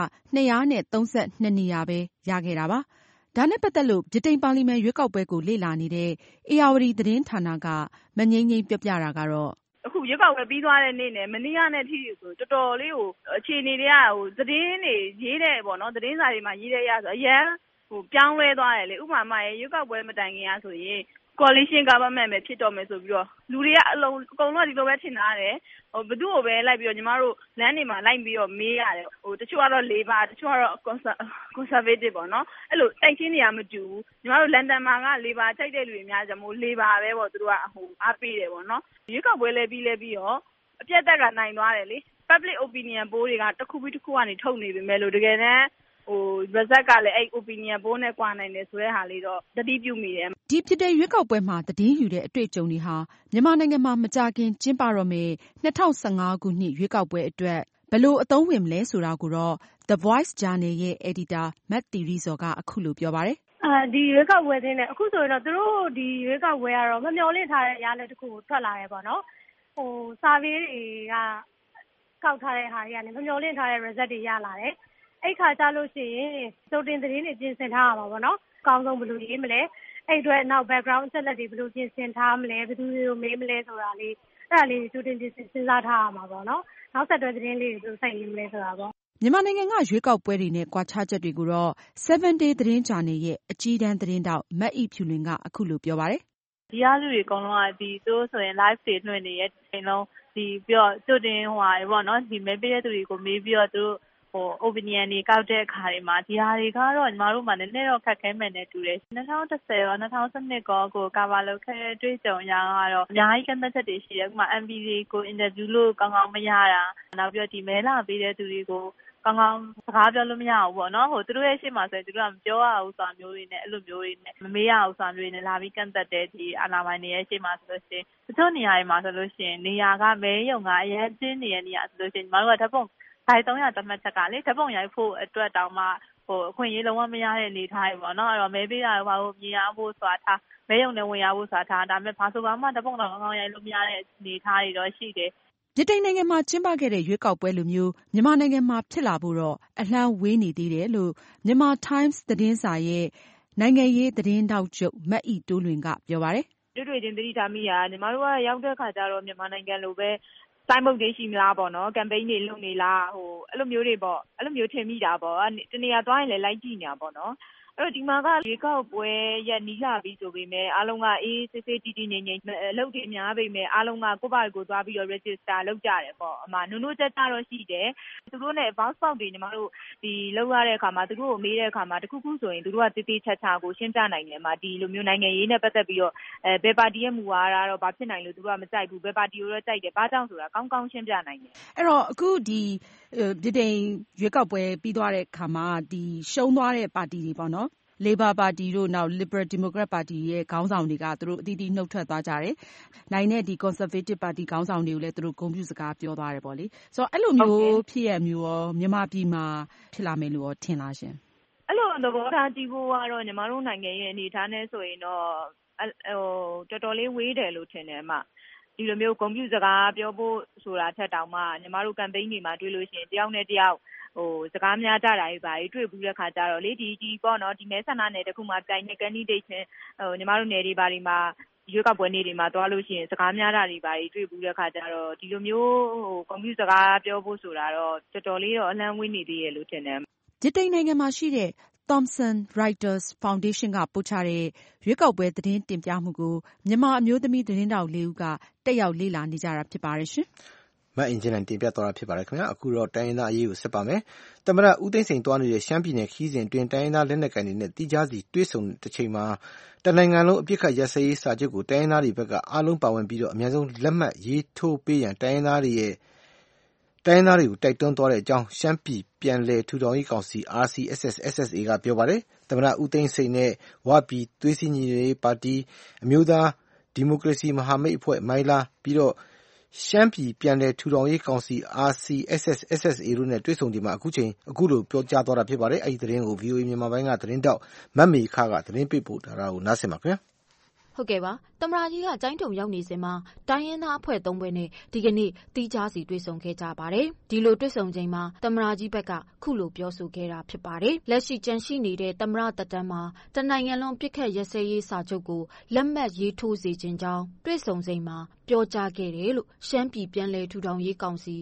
232နေရာပဲရခဲ့တာပါ။ဒါနဲ့ပတ်သက်လို့ဗြိတိန်ပါလီမန်ရွေးကောက်ပွဲကိုလေ့လာနေတဲ့ဧရာဝတီသတင်းဌာနကမငိမ့်ငိမ့်ပြောပြတာကတော့အခုရွေးကောက်ပွဲပြီးသွားတဲ့နေ့နဲ့မနေ့ကနဲ့ထိဆိုတော်တော်လေးကိုအခြေအနေတွေကသတင်းတွေရေးတဲ့ပေါ့နော်သတင်းစာတွေမှာရေးတဲ့ရဆိုအရန်ပြောင်းလဲသွားတယ်လေဥပမာရွေးကောက်ပွဲမတိုင်ခင်ကဆိုရင်coalition government ပဲဖြစ်တော့မယ်ဆိုပြီးတော့လူတွေကအကုန်လုံးဒီလိုပဲထင်ထားတယ်ဘယ်သူ့ကိုပဲလိုက်ပြီးတော့ညီမတို့လမ်းတွေမှာလိုက်ပြီးတော့မေးရတယ်တချို့ကတော့ Labour တချို့ကတော့ Conservative ပေါ့နော်အဲ့လိုတိုက်ချင်းနေရမတူဘူးညီမတို့လန်ဒန်မှာက Labour ကြိုက်တဲ့လူတွေများကြမို့ Labour ပဲပေါ့သူတို့ကအားပေးတယ်ပေါ့နော်ရွေးကောက်ပွဲလဲပြီးတော့အပြတ်တက်ကနိုင်သွားတယ်လေ public opinion poll တွေကတစ်ခုပြီးတစ်ခုကနေထုတ်နေပေမဲ့လို့တကယ်တမ်းresult ကလည်းအဲ့ opinion poll နဲ့ကွာနိုင်တယ်ဆိုတဲ့ဟာလေးတော့သတိပြုမိတယ်ဒီဖြစ်တဲ့ရွေးကောက်ပွဲမှာသတင်းယူတဲ့အတွေ့အကြုံတွေဟာမြန်မာနိုင်ငံမှာမကြာခင်ကျင်းပတော့မယ်2015ခုနှစ်ရွေးကောက်ပွဲအတွက်ဘယ်လိုအသုံးဝင်မလဲဆိုတာကိုတော့ The Voice Journal ရဲ့ editor မတ်တီရီဇော်ကအခုလိုပြောပါတယ်ဒီရွေးကောက်ပွဲသတင်းနဲ့အခုဆိုရင်တော့သူတို့ဒီရွေးကောက်ပွဲကတော့မမျှော်လင့်ထားတဲ့ရလဒ်တစ်ခုကိုထွက်လာတယ်ပေါ့နော်survey တွေကကောက်ထားတဲ့ဟာတွေကလည်းမမျှော်လင့်ထားတဲ့ result တွေရလာတယ်အဲ့ခါကျလို့ရှိရင်စုံတင်သတင်းတွေပြင်ဆင်ထားရမှာပေါ့နော်အကောင်းဆုံးဘယ်လိုရေးမလဲအဲ့အတွက်နောက် background အချက်လက်တွေဘယ်လိုပြင်ဆင်ထားမလဲဘယ်သူတွေကိုမေးမလဲဆိုတာလေးအဲ့ဒါလေးစုံတင်ပြင်ဆင်စဉ်းစားထားရမှာပေါ့နော်နောက်ဆက်တွဲသတင်းလေးတွေဘယ်လိုစိုက်ရေးမလဲဆိုတာပေါ့မြန်မာနိုင်ငံကရွေးကောက်ပွဲတွေနဲ့ကွာခြားချက်တွေကိုတော့ 7 Day သတင်းဂျာနယ်ရဲ့အကြီးတန်းသတင်းတောက်မတ်အိဖြူလွင်ကအခုလိုပြောပါတယ်ဒီအားလူတွေအကုန်လုံးကဒီသူဆိုရင် live တွေလွှင့်နေရဲ့ချိန်လုံးဒီပြီးတော့ကျွတ်တင်ဟိုဟာပေါ့နော်ဒီမဲပေးတဲ့သူတွေကိုမေးပြီးတော့သူopinion တွေကောက်တဲ့အခါတွေမှာဒီဟာတွေကတော့ညီမတို့မှနည်းနည်းတော့ခက်ခဲမယ်နဲ့တူတယ်2010ရော2012ကောကိုကာဗာလောက်ခဲ့တဲ့တွေ့ကြုံရကတော့အများကြီးကန့်သက်ချက်တွေရှိတယ်ဥပမာ MPD ကို interview လို့ကောင်းကောင်းမရတာနောက်ပြီးတော့ဒီမဲလာပေးတဲ့သူတွေကိုကောင်းကောင်းစကားပြောလို့မရဘူးပေါ့နော်သူတို့ရဲ့ရှေ့မှာဆိုရင်သူတို့ကမပြောရဘူးဆိုတာမျိုးတွေနဲ့အဲ့လိုမျိုးတွေနဲ့မမေးရဘူးဆိုတာမျိုးတွေနဲ့လာပြီးကန့်သက်တဲ့ဒီအာဏာပိုင်တွေရဲ့ရှေ့မှာဆိုလို့ရှိရင်တချို့နေရာတွေမှာဆိုလို့ရှိရင်နေရာကမဲရုံကအရင်ကျင်းနေတဲ့နေရာဆိုလို့ရှိရင်ညီမတို့ကဓာတ်ပုံ300တမတ်ချက်ကလေဓာတ်ပုံရိုက်ဖို့အတွက်တောင်မှအခွင့်အရေးလုံးဝမရတဲ့အနေထားတွေပေါ့နော်အဲ့တော့မဲပေးတာဘာလို့မြင်ရဖို့ဆိုတာထားမဲရုံနဲ့ဝင်ရဖို့ဆိုတာထားဒါပေမဲ့ဘာဆိုဘာမှဓာတ်ပုံတော့ကောင်းကောင်းရိုက်လို့မရတဲ့အနေထားတွေတော့ရှိတယ်ဗြိတိန်နိုင်ငံမှာကျင်းပခဲ့တဲ့ရွေးကောက်ပွဲလိုမျိုးမြန်မာနိုင်ငံမှာဖြစ်လာဖို့တော့အလှမ်းဝေးနေသေးတယ်လို့မြန်မာ Times သတင်းစာရဲ့နိုင်ငံရေးသတင်းတောက်ချုပ်မတ်အိတိုးလွင်ကပြောပါတယ်တွေ့ချင်းသတိထားမိတာညီမတို့ကရောက်တဲ့ခါကျတော့မြန်မာနိုင်ငံလိုပဲတိုင်းပုတ်တွေရှိမလားပေါ့နော်ကမ်ပိန်းတွေလုပ်နေလားအဲ့လိုမျိုးတွေပေါ့အဲ့လိုမျိုးထင်မိတာပေါ့တနေရာသွားရင်လည်းလိုက်ကြည့်နေတာပေါ့နော်ဒီမှာကရေကောက်ပွဲရက်နီးလာပြီဆိုပေမဲ့အားလုံးကအေးစစ်စစ်တီးတီးငြိမ်ငြိမ်အလုပ်တွေများပေမဲ့အားလုံးကကိုယ့်ဘာကိုသွားပြီးတော့ register လုပ်ကြတယ်ပေါ့အမနုံနုတက်တော့ရှိတယ်သူတို့နဲ့ bounce box တွေညီမတို့ဒီလောက်ရတဲ့အခါမှာသူတို့ကိုမေးတဲ့အခါမှာတခုခုဆိုရင်သူတို့ကတေးသေးချာချာကိုရှင်းပြနိုင်တယ်အမဒီလိုမျိုးနိုင်ငံရေးနဲ့ပတ်သက်ပြီးတော့ဘယ်ပါတီရဲ့မူဝါဒတော့ဘာဖြစ်နိုင်လို့သူတို့ကမကြိုက်ဘူးဘယ်ပါတီကိုတော့ကြိုက်တယ်ဘာကြောင့်ဆိုတာကောင်းကောင်းရှင်းပြနိုင်တယ်အဲ့တော့အခုဒီဗြိတိန်ရွေးကောက်ပွဲပြီးသွားတဲ့အခါမှာဒီရှုံးသွားတဲ့ပါတီတွေပေါ့နော်Labour ပါတီတို့နောက် Liberal Democrat ပါတီရဲ့ခေါင်းဆောင်တွေကသူတို့အသီးသီးနှုတ်ထွက်သွားကြတယ်။နိုင်တဲ့ဒီ Conservative ပါတီခေါင်းဆောင်တွေကိုလည်းသူတို့ဂုဏ်ပြုစကားပြောသွားတယ်ပေါ့လေ။ဆိုတော့အဲ့လိုမျိုးဖြစ်ရမျိုးရောမြန်မာပြည်မှာဖြစ်လာမယ်လို့ရောထင်လားရှင်။အဲ့လိုသဘောထားကြည့်ဖို့ကတော့ညီမတို့နိုင်ငံရဲ့အနေအထားနဲ့ဆိုရင်တော့တော်တော်လေးဝေးတယ်လို့ထင်တယ်အမ။ဒီလိုမျိုးဂုဏ်ပြုစကားပြောဖို့ဆိုတာထက်တောင်မှညီမတို့ campaign တွေမှာတွေ့လို့ရှိရင်တယောက်နဲ့တယောက်စကားများကြတာတွေပါတွေ့ဘူးတဲ့ခါကျတော့လေဒီပေါ့နော်ဒီမဲဆန္ဒနယ်တစ်ခုမှပြိုင်နေ candidate ချင်းညီမတို့နယ်တွေပါတွေမှာရွေးကောက်ပွဲနေ့တွေမှာသွားလို့ရှိရင်စကားများတာတွေပါတွေ့ဘူးတဲ့ခါကျတော့ဒီလိုမျိုးကွန်ပျူတာစကားပြောဖို့ဆိုတာတော့တော်တော်လေးတော့အလန့်ဝေးနေသေးရဲ့လို့ထင်တယ်ဗြိတိန်နိုင်ငံမှာရှိတဲ့ Thomson Reuters Foundation ကပို့ချတဲ့ရွေးကောက်ပွဲသတင်းတင်ပြမှုကိုမြန်မာအမျိုးသမီးသတင်းတောက်4ဦးကတက်ရောက်လေ့လာနေကြတာဖြစ်ပါတယ်ရှင်မအင်ဂျင်နိုင်တင်ပြသွားတာဖြစ်ပါတယ်ခင်ဗျာအခုတော့တိုင်းရင်းသားအရေးကိုဆက်ပါမယ်သမ္မတဦးသိန်းစိန်တွားနေတဲ့ရှမ်းပြည်နယ်ခီးစဉ်တွင်တိုင်းရင်းသားလက်နက်ကိုင်တွေနဲ့တိကျစီတွေ့ဆုံတဲ့ချိန်မှာတနိုင်ငံလုံးအပြစ်ခတ်ရစရေးစာချုပ်ကိုတိုင်းရင်းသားတွေဘက်ကအားလုံးပါဝင်ပြီးတော့အများဆုံးလက်မှတ်ရေးထိုးပေးရန်တိုင်းရင်းသားတွေကိုတိုက်တွန်းသွားတဲ့အကြောင်းရှမ်းပြည်ပြန်လည်ထူထောင်ရေးကောင်စီ RCSS/SSA ကပြောပါတယ်သမ္မတဦးသိန်းစိန်နဲ့ဝပြည်သွေးစည်းညီညွတ်ရေးပါတီအမျိုးသားဒီမိုကရေစီမဟာမိတ်အဖွဲ့မိုင်းလားပြီးတော့ရှမ်းပြည်ပြန်လည်ထူထောင်ရေးကောင်စီ RCSS/SSA တို့နဲ့တွေ့ဆုံချိန်မှာအခုလိုပြောကြားသွားတာဖြစ်ပါတယ်အဲဒီသတင်းကို VOA မြန်မာပိုင်းကသတင်းတောက်မတ်မေခကသတင်းပေးပို့ထားတာကိုနားဆင်ပါခင်ဗျာဟုတ်ကဲ့ပါသမ္မတကြီးကကျိုင်းတုံရောက်နေစဉ်မှာတိုင်းရင်းသားအဖွဲ့3ဘွဲ့နဲ့ဒီကနေ့တီးခြားစီတွေ့ဆုံခဲ့ကြပါတယ်ဒီလိုတွေ့ဆုံချိန်မှာသမ္မတကြီးဘက်ကခုလိုပြောဆိုခဲ့တာဖြစ်ပါတယ်လက်ရှိကြန့်ရှိနေတဲ့သမ္မတတပ်တန်းမှာတနိုင်ငံလုံးပြစ်ခတ်ရစဲရေးစာချုပ်ကိုလက်မှတ်ရေးထိုးစေခြင်းကြောင့်တွေ့ဆုံချိန်မှာပြောကြားခဲ့တယ်လို့ရှမ်းပြည်ပြန်လည်ထူထောင်ရေးကောင်စီ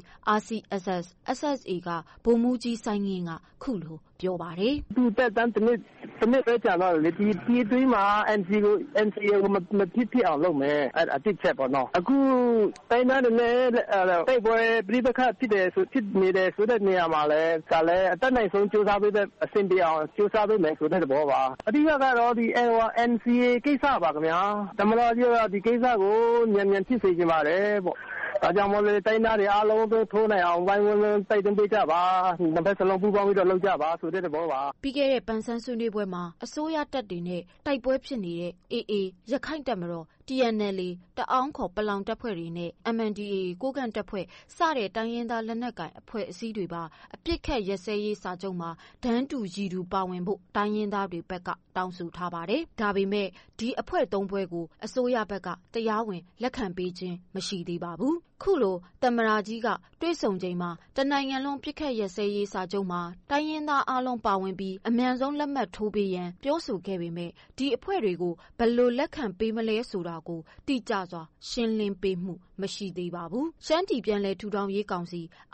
RCSS/SSA ကဗိုလ်မှူးကြီးစိုင်းငင်းကခုလိုပြောပါတယ်သူတက်တန်းတစ်နှစ်ပဲကြာတော့လေဒီအတွင်းမှာ NCA ကိုမဖြစ်အောင်လုပ်မယ်အတိတ်ချက်ပေါ့နော်အခုတိုင်းသားတွေနဲ့တိုက်ပွဲပြည်ပခတ်ဖြစ်နေတယ်ဆိုတဲ့နေရာမှာလည်းအတက်နိုင်ဆုံးစူးစမ်းပေးတဲ့အဆင်ပြေအောင်စူးစမ်းပေးမယ်ဆိုတဲ့သဘောပါအဓိကတော့ဒီ NCA ကိစ္စပါခင်ဗျာတမတော်ကြီးကဒီကိစ္စကိုမြန်ဖြစ်စေချင်ပါတယ်ပေါ့ဒါကြောင့်မို့လို့တိုင်းသားတွေအားလုံး都ထိုးနိုင်အောင်ဝိုင်းဝန်းတိုက်တွန်းပေးကြပါနှစ်ဖက်စလုံးပူးပေါင်းပြီးတော့လုပ်ကြပါဆိုတဲ့သဘောပါပြီးခဲ့တဲ့ပန်ဆန်းဆွေးနွေးပွဲမှာအစိုးရတပ်တွေနဲ့တိုက်ပွဲဖြစ်နေတဲ့ AA ရခိုင်တပ်မတော် TNLA တအောင်းခေါ်ပလောင်တပ်ဖွဲ့တွေနဲ့ MNDAA ကိုကန့်တပ်ဖွဲ့စတဲ့တိုင်းရင်းသားလက်နက်ကိုင်အဖွဲ့အစည်းတွေပါအပြစ်ခတ်ရစဲရေးစာချုပ်မှာဒန်းတူရည်တူပါဝင်ဖို့တိုင်းရင်းသားတွေဘက်ကတောင်းဆိုထားပါတယ်ဒါပေမဲ့ဒီအဖွဲ့3ဘွဲကိုအစိုးရဘက်ကတရားဝင်လက်ခံပေးခြင်းမရှိသေးပါဘူးခုလိုသမ္မတကြီးကတွေ့ဆုံချိန်မှာတနိုင်ငံလုံးပြစ်ခတ်ရစဲရေးစာချုပ်မှာတိုင်းရင်းသားအားလုံးပါဝင်ပြီးအမြန်ဆုံးလက်မှတ်ထိုးပေးရန်ပြောဆိုခဲ့ပေမဲ့ဒီအဖွဲ့တွေကိုဘယ်လိုလက်ခံပေးမလဲဆိုတာကိုတိကျစွာရှင်းလင်းပေးမှုမရှိသေးပါဘူးရှမ်းပြည်ပြန်လည်ထူထောင်ရေးကောင်စီ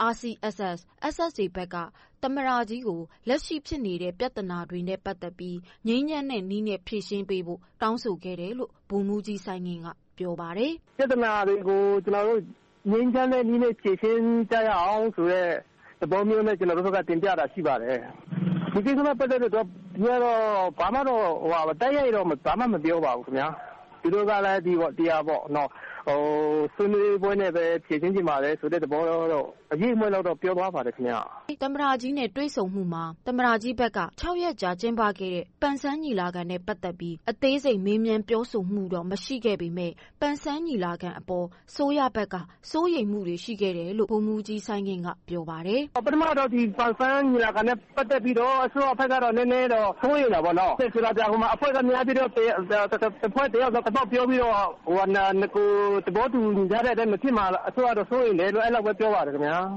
RCSS/SSA ဘက်ကသမ္မတကြီးကိုလက်ရှိဖြစ်နေတဲ့ပြဿနာတွေနဲ့ပတ်သက်ပြီးငြိမ်းချမ်းတဲ့နည်းနဲ့ဖြေရှင်းပေးဖို့တောင်းဆိုခဲ့တယ်လို့ဗိုလ်မှူးကြီးစိုင်းငင်းကပြောပါတယ်ပြဿနာတွေကိုကျွန်တော်တို့ငြိမ်းချမ်းတဲ့နည်းနဲ့ဖြေရှင်းကြရအောင်ဆိုတဲ့သဘောမျိုးနဲ့ကျွန်တော်တို့ကတင်ပြတာရှိပါတယ်ဒီကိစ္စနဲ့ပတ်သက်တော့ဒီကတော့ဘာမှတော့တိုက်ရိုက်တော့ဘာမှမပြောပါဘူးခင်ဗျာဒီလိုကလည်းတရားပေါ့နော်ဆွေးနွေးပွဲနဲ့ပဲဖြေရှင်းကြပါလေဆိုတဲ့သဘောတော့အရေးအမွှဲတော့ပြောသွားပါတယ်ခင်ဗျာသမ္မတကြီးနဲ့တွေ့ဆုံမှုမှာသမ္မတကြီးဘက်က6ရက်ကြာကျင်းပခဲ့တဲ့ပန်ဆန်းညီလာခံနဲ့ပတ်သက်ပြီးအသေးစိတ်မေးမြန်းပြောဆိုမှုတော့မရှိခဲ့ပေမဲ့ပန်ဆန်းညီလာခံအပေါ်စိုးရဘက်ကစိုးရိမ်မှုတွေရှိခဲ့တယ်လို့ဗိုလ်မှူးကြီးစိုင်းငင်းကပြောပါတယ်ပထမတော့ဒီပန်ဆန်းညီလာခံနဲ့ပတ်သက်ပြီးတော့အစိုးရဘက်ကတော့နည်းနည်းတော့စိုးရိမ်တာပေါ့နော်ဆိုတာကြောင့်ဟိုမှာအဖွဲ့ကများပြီးတော့အဖွဲ့တယောက်တော့ပြောပြီးတော့ကိုတဘောတူကြတဲ့အဲ့မဖြစ်မှာအစိုးရတော့စိုးရိမ်တယ်လို့အဲ့လိုပဲပြောပါတယ်ခင်ဗျာ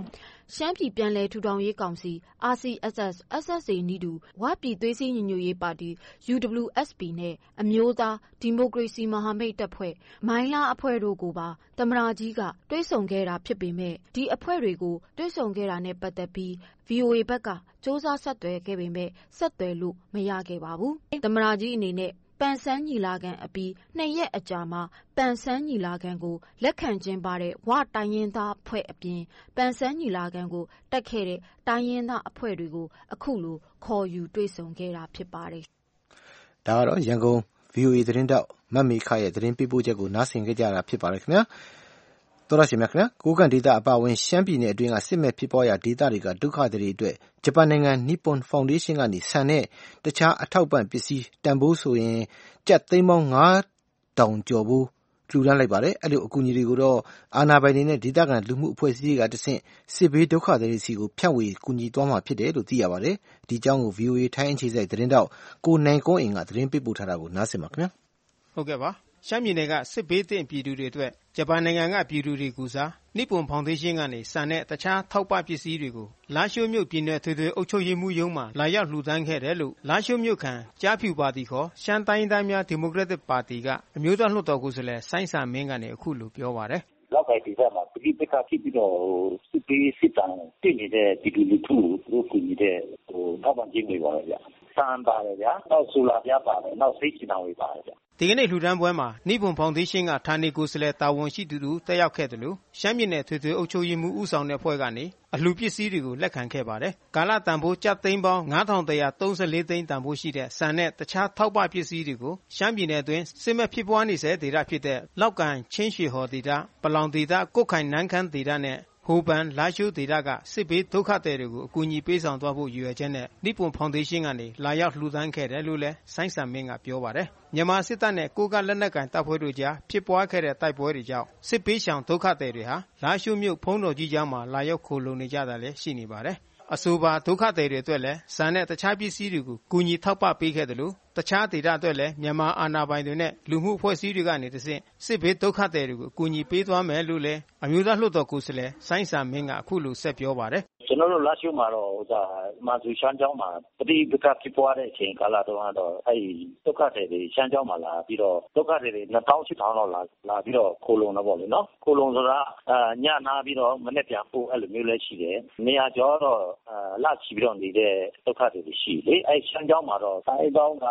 ရှမ်းပြည်ပြန်လည်ထူထောင်ရေးကောင်စီ RCSS SSA နည်းတူဝပြည်သွေးစည်းညီညွတ်ရေးပါတီ UWSP နဲ့အမျိုးသားဒီမိုကရေစီမဟာမိတ်တပ်ဖွဲ့မိုင်းလားအဖွဲ့တို့ကိုပါသမ္မတကြီးကတွေ့ဆုံခဲ့တာဖြစ်ပေမဲ့ဒီအဖွဲ့တွေကိုတွေ့ဆုံခဲ့တာနဲ့ပတ်သက်ပြီး VOA ဘက်ကစ조사ဆက်သွယ်ခဲ့ပေမဲ့ဆက်သွယ်လို့မရခဲ့ပါဘူး။သမ္မတကြီးအနေနဲ့ပန်ဆန်းညီလာခံအပြီး2 ရက်အကြာမှာပန်ဆန်းညီလာခံကိုလက်ခံကျင်းပတဲ့ဝတိုင်းရင်းသားအဖွဲ့အပြင်ပန်ဆန်းညီလာခံကိုတက်ခဲ့တဲ့တိုင်းရင်းသားအဖွဲ့တွေကိုအခုလိုခေါ်ယူတွေ့ဆုံခဲ့တာဖြစ်ပါတယ်။ဒါကတော့ရန်ကုန် VOA သတင်းတောက်မတ်မေခရဲ့သတင်းပေးပို့ချက်ကိုနားဆင်ခဲ့ကြတာဖြစ်ပါတယ်ခင်ဗျာ။တော်ရရှိမြခင်ဗျာကိုကန့်ဒေတာအပါဝင်ရှမ်းပြည်နယ်အတွင်းကစစ်မဲ့ဖြစ်ပေါ်ရာဒေတာတွေကဒုက္ခသည်တွေအတွက်ဂျပန်နိုင်ငံ Nippon Foundation ကနေဆန်နဲ့တခြားအထောက်ပံ့ပစ္စည်းတန်ဖိုးဆိုရင်ကျပ်သိန်းပေါင်း 9,000 ကျော်ဘူးလှူဒါန်းလိုက်ပါတယ်အဲ့လိုအကူအညီတွေကိုတော့အာဏာပိုင်တွေနဲ့ဒေသခံလူမှုအဖွဲ့အစည်းတွေကတဆင့်စစ်ဘေးဒုက္ခသည်တွေစီကိုဖြန့်ဝေကူညီသွားမှာဖြစ်တယ်လို့သိရပါတယ်ဒီအကြောင်းကို VOA ထိုင်းအခြေစိုက်သတင်းတောက်ကိုနိုင်ကုန်းအိမ်ကသတင်းပေးပို့ထားတာကိုနားဆင်ပါခင်ဗျာဟုတ်ကဲ့ပါရှမ်းပြည်နယ်ကစစ်ဘေးသင့်ပြည်သူတွေအတွက်ဂျပန်နိုင်ငံကပြည်သူတွေကူစားနိပွန်ဖောင်ဒေးရှင်းကနေစံတဲ့တခြားထောက်ပံ့ပစ္စည်းတွေကိုလာရှိုးမြို့ပြည်နယ်ထွေထွေအုပ်ချုပ်ရေးမှူးရုံးမှလာရောက်လှူဒန်းခဲ့တယ်လို့လာရှိုးမြို့ခံကြားဖြူပါတီခေါ်ရှမ်းတိုင်းသားများဒီမိုကရက်တစ်ပါတီကအမျိုးသားလွှတ်တော်ကိုယ်စားလှယ်စိုင်းစာမင်းကနေအခုလိုပြောပါတယ်လောက်ကိုက်ဒီကမှာပြည်ပကဖြစ်ပြီးတော့စစ်ပေးစစ်တမ်းတည်နေတဲ့ဒီလူထုကိုကူညီတဲ့ထောက်ပံ့ခြင်းတွေပါပဲဗျစံပါတယ်ဗျနောက်ဆိုလာပြပါတယ်နောက်စိတ်ချတောင်းဝေးပါတယ်ဗျဒီကနေ့လှူဒန်းပွဲမှာနိပွန်ဖောင်ဒေးရှင်းကဌာနေကိုယ်စားလှယ်တာဝန်ရှိသူတို့တက်ရောက်ခဲ့တယ်လို့ရှမ်းပြည်နယ်ထွေထွေအုပ်ချုပ်ရေးမှူးဦးဆောင်တဲ့အဖွဲ့ကနေအလှူပစ္စည်းတွေကိုလက်ခံခဲ့ပါတယ်။ကာလတန်ဖိုးကျပ်သိန်းပေါင်း 9,134 သိန်းတန်ဖိုးရှိတဲ့ဆန်နဲ့တခြားထောက်ပံ့ပစ္စည်းတွေကိုရှမ်းပြည်နယ်အတွင်းစစ်မဲ့ဖြစ်ပွားနေစေဒေသဖြစ်တဲ့လောက်ကန်ချင်းရွှေဟော်ဒေသပလောင်ဒေသကုတ်ခိုင်နန်းခမ်းဒေသနဲ့ဟိုပန်လာရှိုးဒေသကစစ်ဘေးဒုက္ခသည်တွေကိုအကူအညီပေးဆောင်သွားဖို့ရည်ရွယ်ချက်နဲ့နိပွန်ဖောင်ဒေးရှင်းကနေလာရောက်လှူဒန်းခဲ့တယ်လို့လည်းစိုင်းစံမင်းကပြောပါတယ်။မြန်မာစစ်တပ်နဲ့ကိုကလက်နက်ကန်တပ်ဖွဲ့တို့ကြားဖြစ်ပွားခဲ့တဲ့တိုက်ပွဲတွေကြောင့်စစ်ပေးရှောင်ဒုက္ခသည်တွေဟာလာရှိုးမြို့ဖုံးတော်ကြီးကျောင်းမှာလာရောက်ခိုလုံနေကြတာလည်းရှိနေပါတယ်။အဆိုပါဒုက္ခသည်တွေအတွက်လည်းဆန်နဲ့တခြားပစ္စည်းတွေကိုကူညီထောက်ပံ့ပေးခဲ့တယ်လို့တခြားဒေသအတွက်လည်းမြန်မာအာဏာပိုင်တွေနဲ့လူမှုအဖွဲ့အစည်းတွေကနေတဆင့်စစ်ဘေးဒုက္ခသည်တွေကိုအကူအညီပေးသွားမယ်လို့လည်းအမျိုးသားလွှတ်တော်ကိုယ်စားလှယ်စိုင်းစာမင်းကအခုလိုဆက်ပြောပါတယ်ကျွန်တော်တို့လာရှိုးမှာတော့မာဇူရှမ်းကျောင်းမှာပဋိပက္ခဖြစ်ပွားတဲ့အချိန်ကာလတုန်းကတော့အဲဒီဒုက္ခသည်တွေရှမ်းကျောင်းမှာလာပြီးတော့ဒုက္ခသည်တွေ 2800 လောက်လာပြီးတော့ခိုလုံတော့ဗောလေနော်ခိုလုံဆိုတာညနာပြီးတော့မနေ့ပြန်ပို့အဲ့လိုမျိုးလည်းရှိတယ်နေရာကျော်တော့လာချီပြီးတော့နေတဲ့ဒုက္ခသည်တွေရှိလေအဲ့ရှမ်းကျောင်းမှာတော့တိုင်းပေါင်းက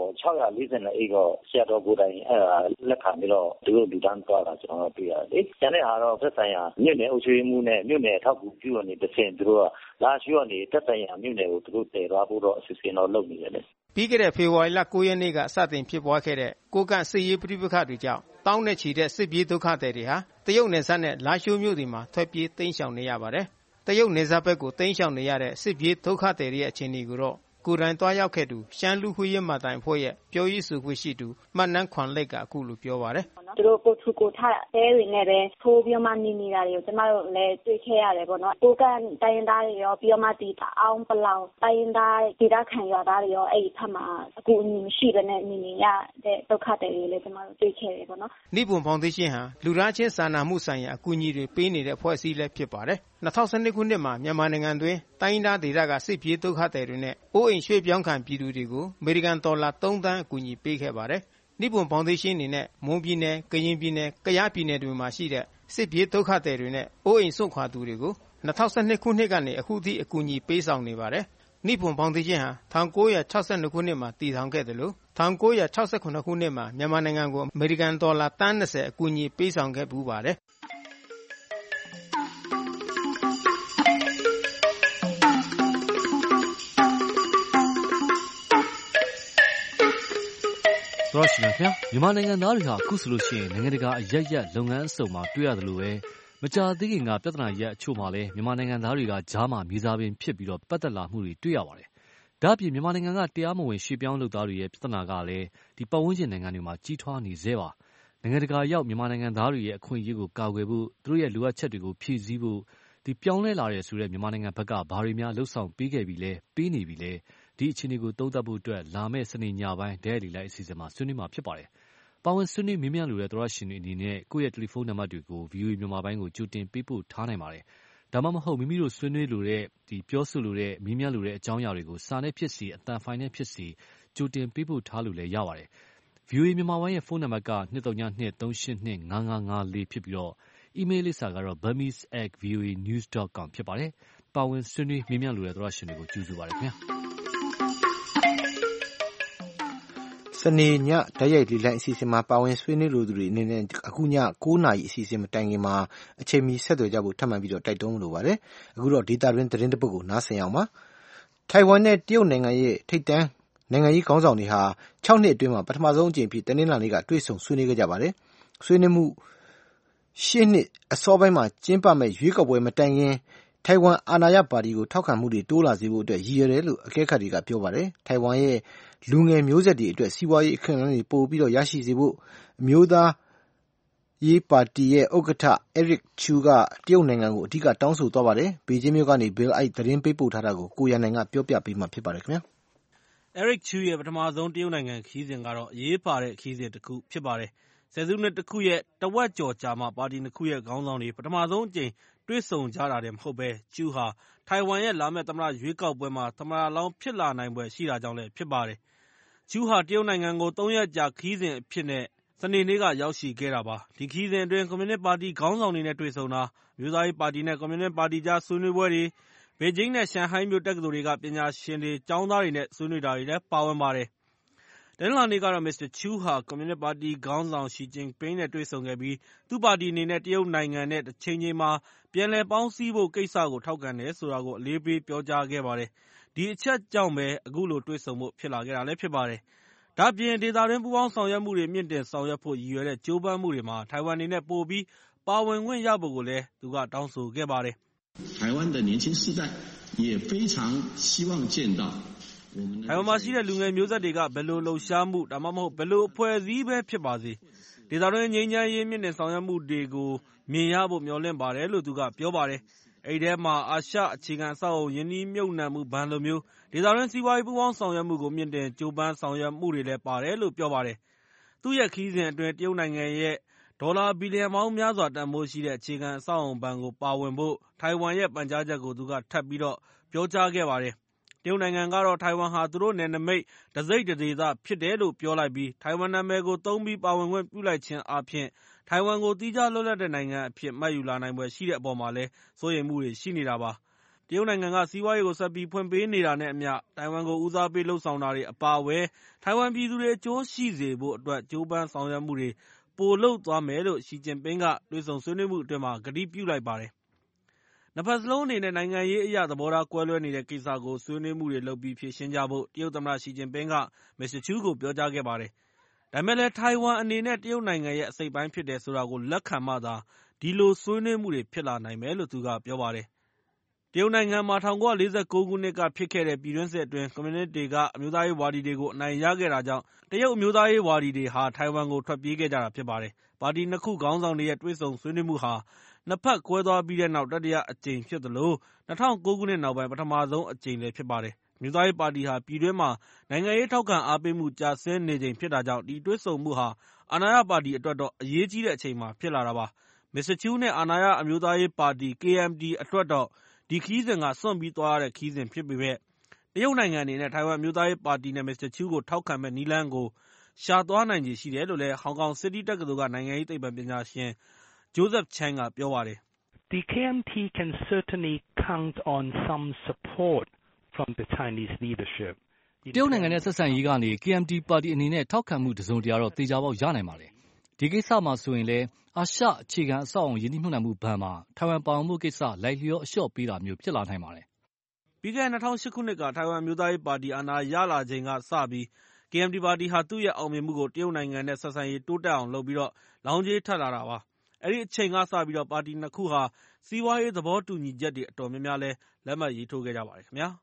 642အိတ်တော့ဆရာတော်ကိုယ်တိုင်လက်ခံပြီးတော့သူတို့လူတန်းသွားတာကျွန်တော်တွေ့ရတယ်လေကျန်တဲ့ဟာတော့သက်ဆိုင်ရာမြို့နယ်အုပ်ချုပ်ရေးမှူးနဲ့မြို့နယ်ထောက်ကူပြုနေတဲ့သူတို့ကလာရှိုးကနေတက်ဆိုင်ရာမြို့နယ်ကိုသူတို့တည်သွားဖို့တော့အစီအစဉ်တော့လုပ်နေတယ်လေပြီးခဲ့တဲ့ဖေဖော်ဝါရီလ9ရက်နေ့ကစတင်ဖြစ်ပွားခဲ့တဲ့ကိုကန့်စစ်ရေးပဋိပက္ခတွေကြောင့်တောင်းနဲ့ချီတဲ့စစ်ပြေးဒုက္ခသည်တွေဟာတရုတ်နယ်စပ်နဲ့လာရှိုးမြို့တွေမှာထွက်ပြေးတိမ်းရှောင်နေရပါတယ်တရုတ်နယ်စပ်ဘက်ကိုတိမ်းရှောင်နေရတဲ့စစ်ပြေးဒုက္ခသည်တွေရဲ့အခြေအနေကိုတော့ကိုယ်တိုင်သွားရောက်ခဲ့သူရှမ်းလူခွေးရမတိုင်ဖွဲ့ရဲ့ပြောရေးဆိုခွင့်ရှိသူမှတ်နန်းခွန်လက်ကအခုလိုပြောပါတယ်သူတို့ကိုထုကိုထားတဲတွေနဲ့ပဲထိုးပြီးမှနေနေတာတွေကိုကျမတို့လည်းတွေ့ခဲ့ရတယ်ပေါ့နော်ကိုကန့်တိုင်းရင်းသားတွေရောပြီးတော့မှဒီအောင်ပလောင်တိုင်းရင်းသားဒေသခံရွာသားတွေရောအဲ့ဒီဖက်မှာအကူအညီမရှိဘဲနဲ့နေရတဲ့ဒုက္ခတွေလည်းကျမတို့တွေ့ခဲ့တယ်ပေါ့နော်နိပွန်ဖောင်ဒေးရှင်းဟာလူသားချင်းစာနာမှုဆိုင်ရာအကူအညီတွေပေးနေတဲ့အဖွဲ့အစည်းလည်းဖြစ်ပါတယ်2012ခုနှစ်မှာမြန်မာနိုင်ငံတွင်တိုင်းဒေသဒေသကစစ်ပြေးဒုက္ခသည်တွေနဲ့အိုးအိမ်ရွှေ့ပြောင်းခံပြည်သူတွေကိုအမေရိကန်ဒေါ်လာ3 သန်းအကူအညီပေးခဲ့ပါတယ်နိပွန်ဖောင်ဒေးရှင်းအနေနဲ့မွန်ပြည်နယ်ကရင်ပြည်နယ်ကယားပြည်နယ်တွေမှာရှိတဲ့စစ်ပြေးဒုက္ခသည်တွေနဲ့အိုးအိမ်စွန့်ခွာသူတွေကို2012ခုနှစ်ကနေအခုထိအကူအညီပေးဆောင်နေပါတယ်နိပွန်ဖောင်ဒေးရှင်းဟာ1962ခုနှစ်မှာတည်ထောင်ခဲ့တယ်လို့1968ခုနှစ်မှာမြန်မာနိုင်ငံကိုအမေရိကန်ဒေါ်လာ20အကူအညီပေးဆောင်ခဲ့ပူးပါတယ်တော်ရှိမြမြန်မာနိုင်ငံသားတွေဟာအခုဆိုလို့ရှိရင်နိုင်ငံတကာအရက်လုပ်ငန်းအစုံမှာတွေ့ရတယ်လို့ပဲမကြာသေးခင်ကပြဿနာရက်အချို့မှာလည်းမြန်မာနိုင်ငံသားတွေကကြားမှာမြေစာပင်ဖြစ်ပြီးတော့ပတ်သက်လာမှုတွေတွေ့ရပါတယ်။ဒါ့အပြင်မြန်မာနိုင်ငံကတရားမဝင်ရွှေ့ပြောင်းလုပ်သားတွေရဲ့ပြဿနာကလည်းဒီပတ်ဝန်းကျင်နိုင်ငံတွေမှာကြီးထွားနေသေးပါ။နိုင်ငံတကာရောက်မြန်မာနိုင်ငံသားတွေရဲ့အခွင့်အရေးကိုကာကွယ်ဖို့သူတို့ရဲ့လိုအပ်ချက်တွေကိုဖြည့်ဆည်းဖို့ဒီပြောင်းလဲလာတဲ့ဆိုတဲ့မြန်မာနိုင်ငံဘက်ကဘာတွေများလှုပ်ဆောင်ပေးခဲ့ပြီလဲပေးနေပြီလဲဒီအခြေအနေကိုသုံးသပ်ဖို့အတွက်လာမယ့်စနေညပိုင်းဒဲလီလိုက်အစီအစဉ်မှာဆွေးနွေးမှာဖြစ်ပါတယ်။ပါဝင်ဆွေးနွေးမေးမြန်းလိုတဲ့သောရရှင်တွေအနေနဲ့ကိုယ့်ရဲ့တယ်လီဖုန်းနံပါတ်တွေကို VOA မြန်မာပိုင်းကိုကြိုတင်ပေးပို့ထားနိုင်ပါတယ်။ဒါမှမဟုတ်မိမိတို့ဆွေးနွေးလိုတဲ့ပြောဆိုလိုတဲ့မေးမြန်းလိုတဲ့အကြောင်းအရာတွေကိုစာနဲ့ဖြစ်စေအသံဖိုင်နဲ့ဖြစ်စေကြိုတင်ပေးပို့ထားလို့လည်းရပါတယ်။ VOA မြန်မာပိုင်းရဲ့ဖုန်းနံပါတ်က202-382-5554ဖြစ်ပြီးတော့အီးမေးလ်လိပ်စာကတော့ burmese@voanews.com ဖြစ်ပါတယ်။ပါဝင်ဆွေးနွေးမေးမြန်းလိုတဲ့သောတရှင်တွေကိုကြိုဆိုပါရစေခင်ဗျာ။စနေညဓာတ်ရိုက်လေလံအစီအစဉ်မှာပါဝင်ဆွေးနွေးလိုသူတွေအနေနဲ့အခုည9 နာရီအစီအစဉ်မတိုင်ခင်မှာအချိန်မီဆက်သွယ်ကြဖို့ထပ်မံပြီးတော့တိုက်တွန်းလိုပါတယ်။အခုတော့ဒေတာတွင်သတင်းတစ်ပုဒ်ကိုနားဆင်အောင်ပါ။ထိုင်ဝမ်နဲ့တရုတ်နိုင်ငံရဲ့ထိပ်တန်းနိုင်ငံရေးခေါင်းဆောင်တွေဟာ6 နှစ်အတွင်းမှာပထမဆုံးအကြိမ်ဖြစ်တနင်္လာနေ့ကတွေ့ဆုံဆွေးနွေးခဲ့ကြပါတယ်။ဆွေးနွေးမှုရှေ့နှစ်အစောပိုင်းမှာကျင်းပမဲ့ရွေးကောက်ပွဲမတိုင်ခင်ထိုင်ဝမ်အာဏာရပါတီကိုထောက်ခံမှုတွေတိုးလာစေဖို့အတွက်ရည်ရွယ်တယ်လို့အကဲခတ်တွေကပြောပါတယ်။ထိုင်ဝမ်ရဲ့လူငယ်မျိုးဆက်တွေအတွက်စီးပွားရေးအခက်အခဲတွေပိုပြီးတော့ရရှိစေဖို့အမျိုးသားရေးပါတီရဲ့ဥက္ကဋ္ဌ Eric Chu ကတရုတ်နိုင်ငံကိုအဓိကတောင်းဆိုသွားပါတယ်။ဘေကျင်းမြို့ကနေ Bill သတင်းပေးပို့ထားတာကိုကိုရန်နိုင်ကပြောပြပေးမှာဖြစ်ပါတယ်ခင်ဗျာ။ Eric Chu ရဲ့ပထမဆုံးတရုတ်နိုင်ငံခရီးစဉ်ကတော့အရေးပါတဲ့ခရီးစဉ်တစ်ခုဖြစ်ပါတယ်။ဆယ်စုနှစ်တစ်ခုရဲ့တဝက်ကျော်ကြာမှပါတီနှစ်ခုရဲ့ခေါင်းဆောင်တွေပထမဆုံးအကြိမ်တွေ့ဆုံကြတာတည်းမဟုတ်ဘဲ Chu ဟာထိုင်ဝမ်ရဲ့လာမယ့်သမ္မတရွေးကောက်ပွဲမှာသမ္မတလောင်းဖြစ်လာနိုင်ဖွယ်ရှိတာကြောင့်လည်းဖြစ်ပါတယ်။ Chu ဟာတရုတ်နိုင်ငံကို3 ရက်ကြာခရီးစဉ်အဖြစ်နဲ့စနေနေ့ကရောက်ရှိခဲ့တာပါ။ဒီခရီးစဉ်အတွင်းကွန်မြူနစ်ပါတီခေါင်းဆောင်တွေနဲ့တွေ့ဆုံတာ၊အမျိုးသားရေးပါတီနဲ့ကွန်မြူနစ်ပါတီကြားဆွေးနွေးပွဲတွေ၊ဘေဂျင်းနဲ့ရှန်ဟိုင်းမြို့တက္ကသိုလ်တွေကပညာရှင်တွေ၊ကျောင်းသားတွေနဲ့ဆွေးနွေးတာတွေလည်းပါဝင်ပါတယ်။တနင်္လာနေ့ကတော့ Mr. Chu ဟာကွန်မြူနစ်ပါတီခေါင်းဆောင်ရှီကျင့်ပင်းနဲ့တွေ့ဆုံခဲ့ပြီးသူ့ပါတီအနေနဲ့တရုတ်နိုင်ငံနဲ့တချိန်ချိန်မှာပြန်လည်ပေါင်းစည်းဖို့ကိစ္စကိုထောက်ခံတယ်ဆိုတာကိုအလေးပေးပြောကြားခဲ့ပါတယ်။ဒီအချက်ကြောင့်ပဲအခုလိုတွေ့ဆုံဖို့ဖြစ်လာခဲ့တာလည်းဖြစ်ပါတယ်။ဒါ့အပြင်ဒေသတွင်းပူးပေါင်းဆောင်ရွက်မှုတွေမြှင့်တင်ဆောင်ရွက်ဖို့ရည်ရွယ်တဲ့ကြိုးပမ်းမှုတွေမှာထိုင်ဝမ်အနေနဲ့ပိုပြီးပါဝင်ခွင့်ရဖို့ကိုလည်းသူကတောင်းဆိုခဲ့ပါတယ်။ထိုင်ဝမ်的年轻世代也非常希望见到ထိုင်ဝမ်မှာရှိတဲ့လူငယ်မျိုးဆက်တွေကဘယ်လိုလှုပ်ရှားမှုဒါမှမဟုတ်ဘယ်လိုအဖွဲ့အစည်းပဲဖြစ်ပါစေဒေသတွင်းငြိမ်းချမ်းရေးမြင့်တင်ဆောင်ရွက်မှုတွေကိုမြင်ရဖို့မျှော်လင့်ပါတယ်လို့သူကပြောပါတယ်။အဲဒီထဲမှာအာရှအခြေခံအဆောက်အအုံရင်းနှီးမြှုပ်နှံမှုဘဏ်လိုမျိုးဒေသတွင်းစီးပွားရေးပူးပေါင်းဆောင်ရွက်မှုကိုမြင့်တင်ကြိုးပမ်းဆောင်ရွက်မှုတွေလည်းပါတယ်လို့ပြောပါတယ်။သူ့ရဲ့ခရီးစဉ်အတွင်းတရုတ်နိုင်ငံရဲ့ဒေါ်လာဘီလီယံပေါင်းများစွာတန်ဖိုးရှိတဲ့အခြေခံအဆောက်အအုံဘဏ်ကိုပါဝင်ဖို့ထိုင်ဝမ်ရဲ့ပန်ကြားချက်ကိုသူကထပ်ပြီးတော့ပြောကြားခဲ့ပါတယ်။တရုတ်နိုင်ငံကတော့ထိုင်ဝမ်ဟာသူတို့နယ်နိမိတ်တစိတ်တဒေသဖြစ်တယ်လို့ပြောလိုက်ပြီးထိုင်ဝမ်နာမည်ကိုသုံးပြီးပါဝင်ခွင့်ပြုလိုက်ခြင်းအားဖြင့်ထိုင်ဝမ်ကိုသီးခြားလွတ်လပ်တဲ့နိုင်ငံအဖြစ်မှတ်ယူလာနိုင်ဖွယ်ရှိတဲ့အပေါ်မှာလည်းစိုးရိမ်မှုတွေရှိနေတာပါ။တရုတ်နိုင်ငံကစီးပွားရေးကိုဆက်ပြီးဖွင့်ပေးနေတာနဲ့အမျှထိုင်ဝမ်ကိုဦးစားပေးလုပ်ဆောင်တာတွေအပါအဝင်ထိုင်ဝမ်ပြည်သူတွေအကျိုးရှိစေဖို့အတွက်ကြိုးပမ်းဆောင်ရွက်မှုတွေပိုလုပ်သွားမယ်လို့ရှီကျင့်ပင်းကတွေ့ဆုံဆွေးနွေးမှုအတွင်းမှာကတိပြုလိုက်ပါတယ်။နှစ်ဖက်စလုံးအနေနဲ့နိုင်ငံရေးအရသဘောထားကွဲလွဲနေတဲ့ကိစ္စကိုဆွေးနွေးမှုတွေလုပ်ပြီးဖြေရှင်းကြဖို့တရုတ်သမ္မတရှီကျင့်ပင်းက Mr. Chu ကိုပြောကြားခဲ့ပါတယ်။ဒါပေမဲ့လည်းထိုင်ဝမ်အနေနဲ့တရုတ်နိုင်ငံရဲ့အစိတ်အပိုင်းဖြစ်တယ်ဆိုတာကိုလက်ခံမှသာဒီလိုဆွေးနွေးမှုတွေဖြစ်လာနိုင်မယ်လို့သူကပြောပါတယ်။တရုတ်နိုင်ငံမှာ1949ခုနှစ်ကဖြစ်ခဲ့တဲ့ပြည်တွင်းစစ်အတွင်းကွန်မြူနစ်တွေကအမျိုးသားရေးဝါဒီတွေကိုအနိုင်ရခဲ့တာကြောင့်တရုတ်အမျိုးသားရေးဝါဒီတွေဟာထိုင်ဝမ်ကိုထွက်ပြေးခဲ့ကြတာဖြစ်ပါတယ်။ပါတီနှစ်ခုခေါင်းဆောင်တွေရဲ့တွေ့ဆုံဆွေးနွေးမှုဟာနှစ်ဖက်ကွဲသွားပြီးတဲ့နောက်တတိယအကြိမ်ဖြစ်သလို2009ခုနှစ်နောက်ပိုင်းပထမဆုံးအကြိမ်လည်းဖြစ်ပါတယ်။အမျိုးသားရေးပါတီဟာပြည်တွင်းမှာနိုင်ငံရေးထောက်ခံအားပေးမှုကျဆင်းနေချိန်ဖြစ်တာကြောင့်ဒီတွေ့ဆုံမှုဟာအာဏာရပါတီအတွက်တော့အရေးကြီးတဲ့အချိန်မှာဖြစ်လာတာပါ။ Mr. Chu နဲ့အာဏာရအမျိုးသားရေးပါတီ KMT အတွက်တော့ဒီခရီးစဉ်ကစွန့်ပြီးသွားရတဲ့ခရီးစဉ်ဖြစ်ပေမဲ့တရုတ်နိုင်ငံအနေနဲ့ထိုင်ဝမ်အမျိုးသားရေးပါတီနဲ့ Mr. Chu ကိုထောက်ခံမဲ့နည်းလမ်းကိုရှာသွားနိုင်ခြေရှိတယ်လို့လည်းဟောင်ကောင်စစ်တီးတက္ကသိုလ်ကနိုင်ငံရေးသိပ္ပံပညာရှင် Joseph Chang ကပြောပါတယ်။ The KMT can certainly count on some support from the Chinese leadership. တရုတ်နိုင်ငံနဲ့ဆက်ဆံရေးကနေ KMT ပါတီအနေနဲ့ထောက်ခံမှုတစုံတရာတော့သေချာပေါက်ရနိုင်ပါတယ်။ဒီကိစ္စမှာဆိုရင်လည်းအာရှအခြေခံအဆောက်အအုံရင်းနှီးမြှုပ်နှံမှုဘဏ်မှာထိုင်ဝမ်ပါဝင်မှုကိစ္စလိုက်လျောအလျှော့ပေးတာမျိုးဖြစ်လာနိုင်ပါတယ်။ပြီးခဲ့တဲ့2008ခုနှစ်ကထိုင်ဝမ်အမျိုးသားရေးပါတီအာဏာရလာချိန်ကစပြီး KMT ပါတီဟာသူ့ရဲ့အောင်မြင်မှုကိုတရုတ်နိုင်ငံနဲ့ဆက်ဆံရေးတိုးတက်အောင်လုပ်ပြီးတော့လောင်ကြီးထပ်လာတာပါ။အဲဒီအချိန်ကစပြီးတော့ပါတီနှစ်ခုဟာစီးပွားရေးသဘောတူညီချက်တွေအတော်များများလဲလက်မှတ်ရေးထိုးခဲ့ကြပါတယ်ခင်ဗျာ။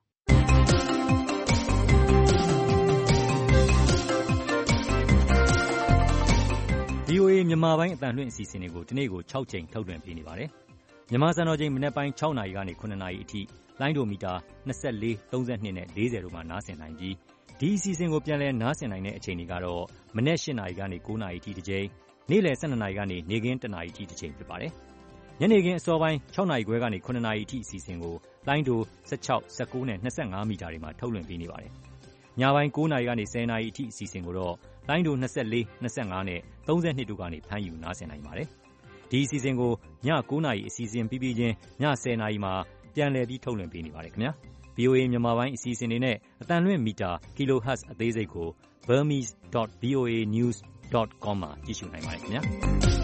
VOA မြန်မာပိုင်းအသံလွှင့်အစီအစဉ်တွေကိုဒီနေ့ကို6ချိန်ထုတ်လွှင့်ပေးနေပါတယ်။မြန်မာစံတော်ချိန်မနက်ပိုင်း6နာရီကနေ9နာရီအထိလိုင်းဒိုမီတာ24 32နဲ့40တို့မှာနားဆင်နိုင်ပြီးဒီအစီအစဉ်ကိုပြန်လည်နားဆင်နိုင်တဲ့အချိန်တွေကတော့မနက်8နာရီကနေ9နာရီအထိတစ်ချိန်နေ့လယ်12နာရီကနေနေ့ခင်း1နာရီအထိတစ်ချိန်ဖြစ်ပါတယ်။ညနေခင်းအစောပိုင်း6နာရီခွဲကနေ9နာရီအထိအစီအစဉ်ကိုလိုင်းတို16 19နဲ့25မီတာတွေမှာထုတ်လွှင့်ပေးနေပါတယ်။ညပိုင်း9နာရီကနေ10နာရီအထိအစီအစဉ်ကိုတော့လိုင်းတို24 25နဲ့32တို့ကနေဖမ်းယူနားဆင်နိုင်ပါတယ်။ဒီအစီအစဉ်ကိုည9နာရီအစီအစဉ်ပြီးပြီးချင်းည10နာရီမှာပြန်လည်ပြီးထုတ်လွှင့်ပေးနေပါတယ်ခင်ဗျာ။ VOA မြန်မာပိုင်းအစီအစဉ်တွေနဲ့အတန်လွှင့်မီတာ kilohertz အသေးစိတ်ကို burmese.voanews.com မှာကြည့်ရှုနိုင်ပါတယ်ခင်ဗျာ။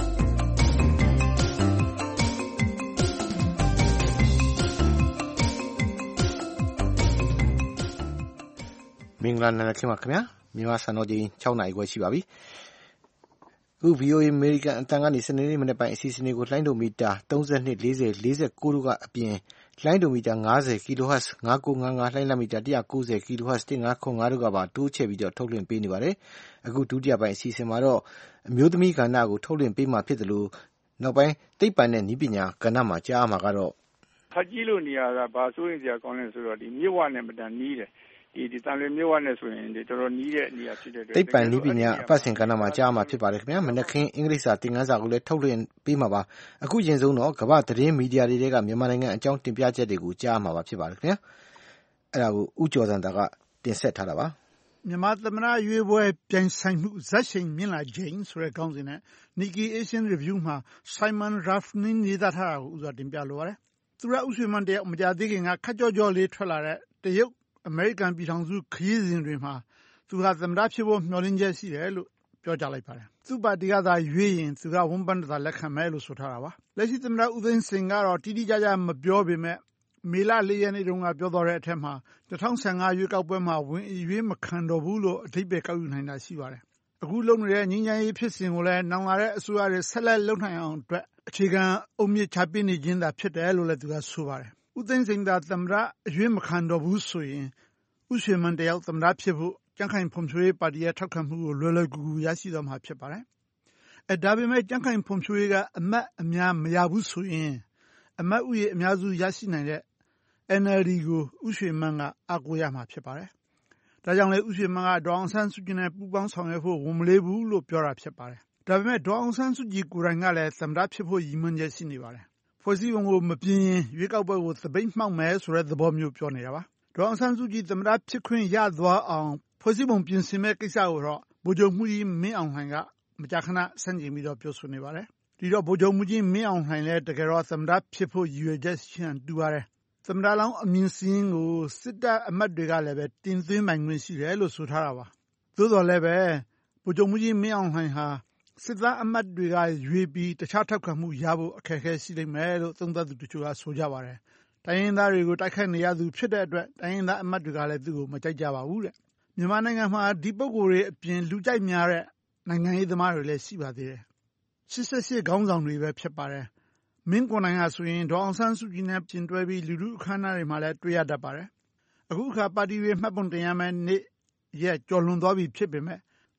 မင်္ဂလာနံနက်ခင်းပါခင်ဗျာမြန်မာစံတော်ချိန်6နာရီခွဲရှိပါပြီအခု VOA American အတန်ကနေစနေနေ့မနေ့ပိုင်းအစီအစဉ်တွေကိုလှိုင်းဒိုမီတာ32 40 49တို့ကအပြင်လှိုင်းဒိုမီတာ50 kHz 5955လှိုင်းလမီတာ190 kHz 1505တို့ကပါတိုးချဲ့ပြီးတော့ထုတ်လွှင့်ပေးနေပါတယ်အခုဒုတိယပိုင်းအစီအစဉ်မှာတော့အမျိုးသမီးကဏ္ဍကိုထုတ်လွှင့်ပေးမှာဖြစ်တယ်လို့နောက်ပိုင်းသိပ္ပံနဲ့နည်းပညာကဏ္ဍမှာကြားမှာကတော့ခက်ကြီးလို့နေရတာဘာစိုးရင်စရာကောင်းလဲဆိုတော့ဒီမြစ်ဝနဲ့မတန်နီးတယ်ဒီတန်လွင်မြစ်ဝနဲ့ဆိုရင်တော်တော်နီးတဲ့နေရာဖြစ်တဲ့အတွက်သိပ္ပံနည်းပညာအပတ်စဉ်ကဏ္ဍမှာကြားမှာဖြစ်ပါတယ်ခင်ဗျာမနက်ခင်းအင်္ဂလိပ်စာသင်ခန်းစာကိုလည်းထုတ်လွှင့်ပေးမှာပါအခုရင်ဆုံးတော့ကမ္ဘာသတင်းမီဒီယာတွေကမြန်မာနိုင်ငံအကြောင်းတင်ပြချက်တွေကိုကြားမှာပါဖြစ်ပါတယ်ခင်ဗျာအဲ့ဒါကိုဦးကျော်စံတာကတင်ဆက်ထားတာပါမြန်မာသမ္မတရွေးပွဲပြိုင်ဆိုင်မှုဇက်ရှိန်မြင့်လာခြင်းဆိုတဲ့ခေါင်းစဉ်နဲ့ Nikkei Asian Review မှာ Simon Rafnin ရေးသားထားတာကိုဥစွာတင်ပြလိုပါတယ်သူရဥဆွေမန်တယောက်မကြသေးခင်ကခက်ကြော့ကြော့လေးထွက်လာတဲ့တရုတ်အမေရိကန်ပြည်ထောင်စုခရီးစဉ်တွေမှာသူကသမ္မတဖြစ်ဖို့မျှော်လင့်ချက်ရှိတယ်လို့ပြောကြားလိုက်ပါတယ်သူ့ပါတီကသာရွေးရင်သူကဝန်ပန်းတာလက်ခံမယ်လို့ဆိုထားတာပါလက်ရှိသမ္မတဦးသိန်းစိန်ကတော့တိတိကျကျမပြောပေမဲ့မေလ4ရက်နေ့တုန်းကပြောသွားတဲ့အထက်မှာ2015ရွေးကောက်ပွဲမှာဝင်ရွေးမခံတော့ဘူးလို့အဓိပ္ပာယ်ကောက်ယူနိုင်တာရှိပါတယ်အခုလုပ်နေတဲ့ငြိမ်းချမ်းရေးဖြစ်စဉ်ကိုလည်းနောင်လာတဲ့အစိုးရတွေဆက်လက်လုပ်နိုင်အောင်အတွက်အခြေခံအုတ်မြစ်ချပေးနေခြင်းသာဖြစ်တယ်လို့လည်းသူကဆိုပါတယ်ဦးသိန်းစိန်သာသမ္မတအရွေးမခံတော့ဘူးဆိုရင်ဦးရွှေမန်းတယောက်သမ္မတဖြစ်ဖို့ကြံ့ခိုင်ဖွံ့ဖြိုးရေးပါတီရဲ့ထောက်ခံမှုကိုလွယ်လွယ်ကူကူရရှိတော့မှာဖြစ်ပါတယ်ဒါပေမဲ့ကြံ့ခိုင်ဖွံ့ဖြိုးရေးကအမတ်အများမရဘူးဆိုရင်အမတ်ဥယျာဉ်အများစုရရှိနိုင်တဲ့ NLD ကိုဦးရွှေမန်းကအားကိုးရမှာဖြစ်ပါတယ်ဒါကြောင့်လည်းဦးရွှေမန်းကဒေါအောင်ဆန်းစုကြည်နဲ့ပူးပေါင်းဆောင်ရွက်ဖို့ဝန်မလေးဘူးလို့ပြောတာဖြစ်ပါတယ်ဒါပေမဲ့ဒေါအောင်ဆန်းစုကြည်ကိုယ်တိုင်ကလည်းသမ္မတဖြစ်ဖို့ရည်မှန်းချက်ရှိနေပါတယ်ဖွဲ့စည်းပုံကိုမပြင်ရင်ရွေးကောက်ပွဲကိုသပိတ်မှောက်မယ်ဆိုတဲ့သဘောမျိုးပြောနေတာပါဒေါအောင်ဆန်းစုကြည်သမ္မတဖြစ်ခွင့်ရသွားအောင်ဖွဲ့စည်းပုံပြင်ဆင်မဲ့ကိစ္စကိုတော့ဗိုလ်ချုပ်မှုကြီးမင်းအောင်လှိုင်ကမကြာခဏဆန့်ကျင်ပြီးတော့ပြောဆိုနေပါတယ်ဒီတော့ဗိုလ်ချုပ်မှုကြီးမင်းအောင်လှိုင်လည်းတကယ်တော့သမ္မတဖြစ်ဖို့ရည်ရွယ်ချက်ရှိဟန်တူပါတယ်သမ္မတလောင်းအမည်စာရင်းကိုစစ်တပ်အမတ်တွေကလည်းပဲတင်သွင်းနိုင်ခွင့်ရှိတယ်လို့ဆိုထားတာပါသို့တော်လည်းပဲဗိုလ်ချုပ်မှုကြီးမင်းအောင်လှိုင်ဟာစစ်သားအမတ်တွေကရွေးပြီးတခြားထောက်ခံမှုရဖို့အခက်အခဲရှိလိမ့်မယ်လို့သုံးသပ်သူတချို့ကဆိုကြပါတယ်တိုင်းရင်းသားတွေကိုတိုက်ခိုက်နေရသူဖြစ်တဲ့အတွက်တိုင်းရင်းသားအမတ်တွေကလည်းသူ့ကိုမကြိုက်ကြပါဘူးတဲ့မြန်မာနိုင်ငံမှာဒီပုဂ္ဂိုလ်တွေအပြင်လူကြိုက်များတဲ့နိုင်ငံရေးသမားတွေလည်းရှိပါသေးတယ်88ခေါင်းဆောင်တွေပဲဖြစ်ပါတယ်မင်းကိုနိုင်ကဆိုရင်ဒေါအောင်ဆန်းစုကြည်နဲ့ပြင်တွဲပြီးလူထုအခမ်းအနားတွေမှာလည်းတွေ့ရတတ်ပါတယ်အခုအခါပါတီတွေမှတ်ပုံတင်ရမယ့်နေ့ရက်ကျော်လွန်သွားပြီဖြစ်ပေမဲ့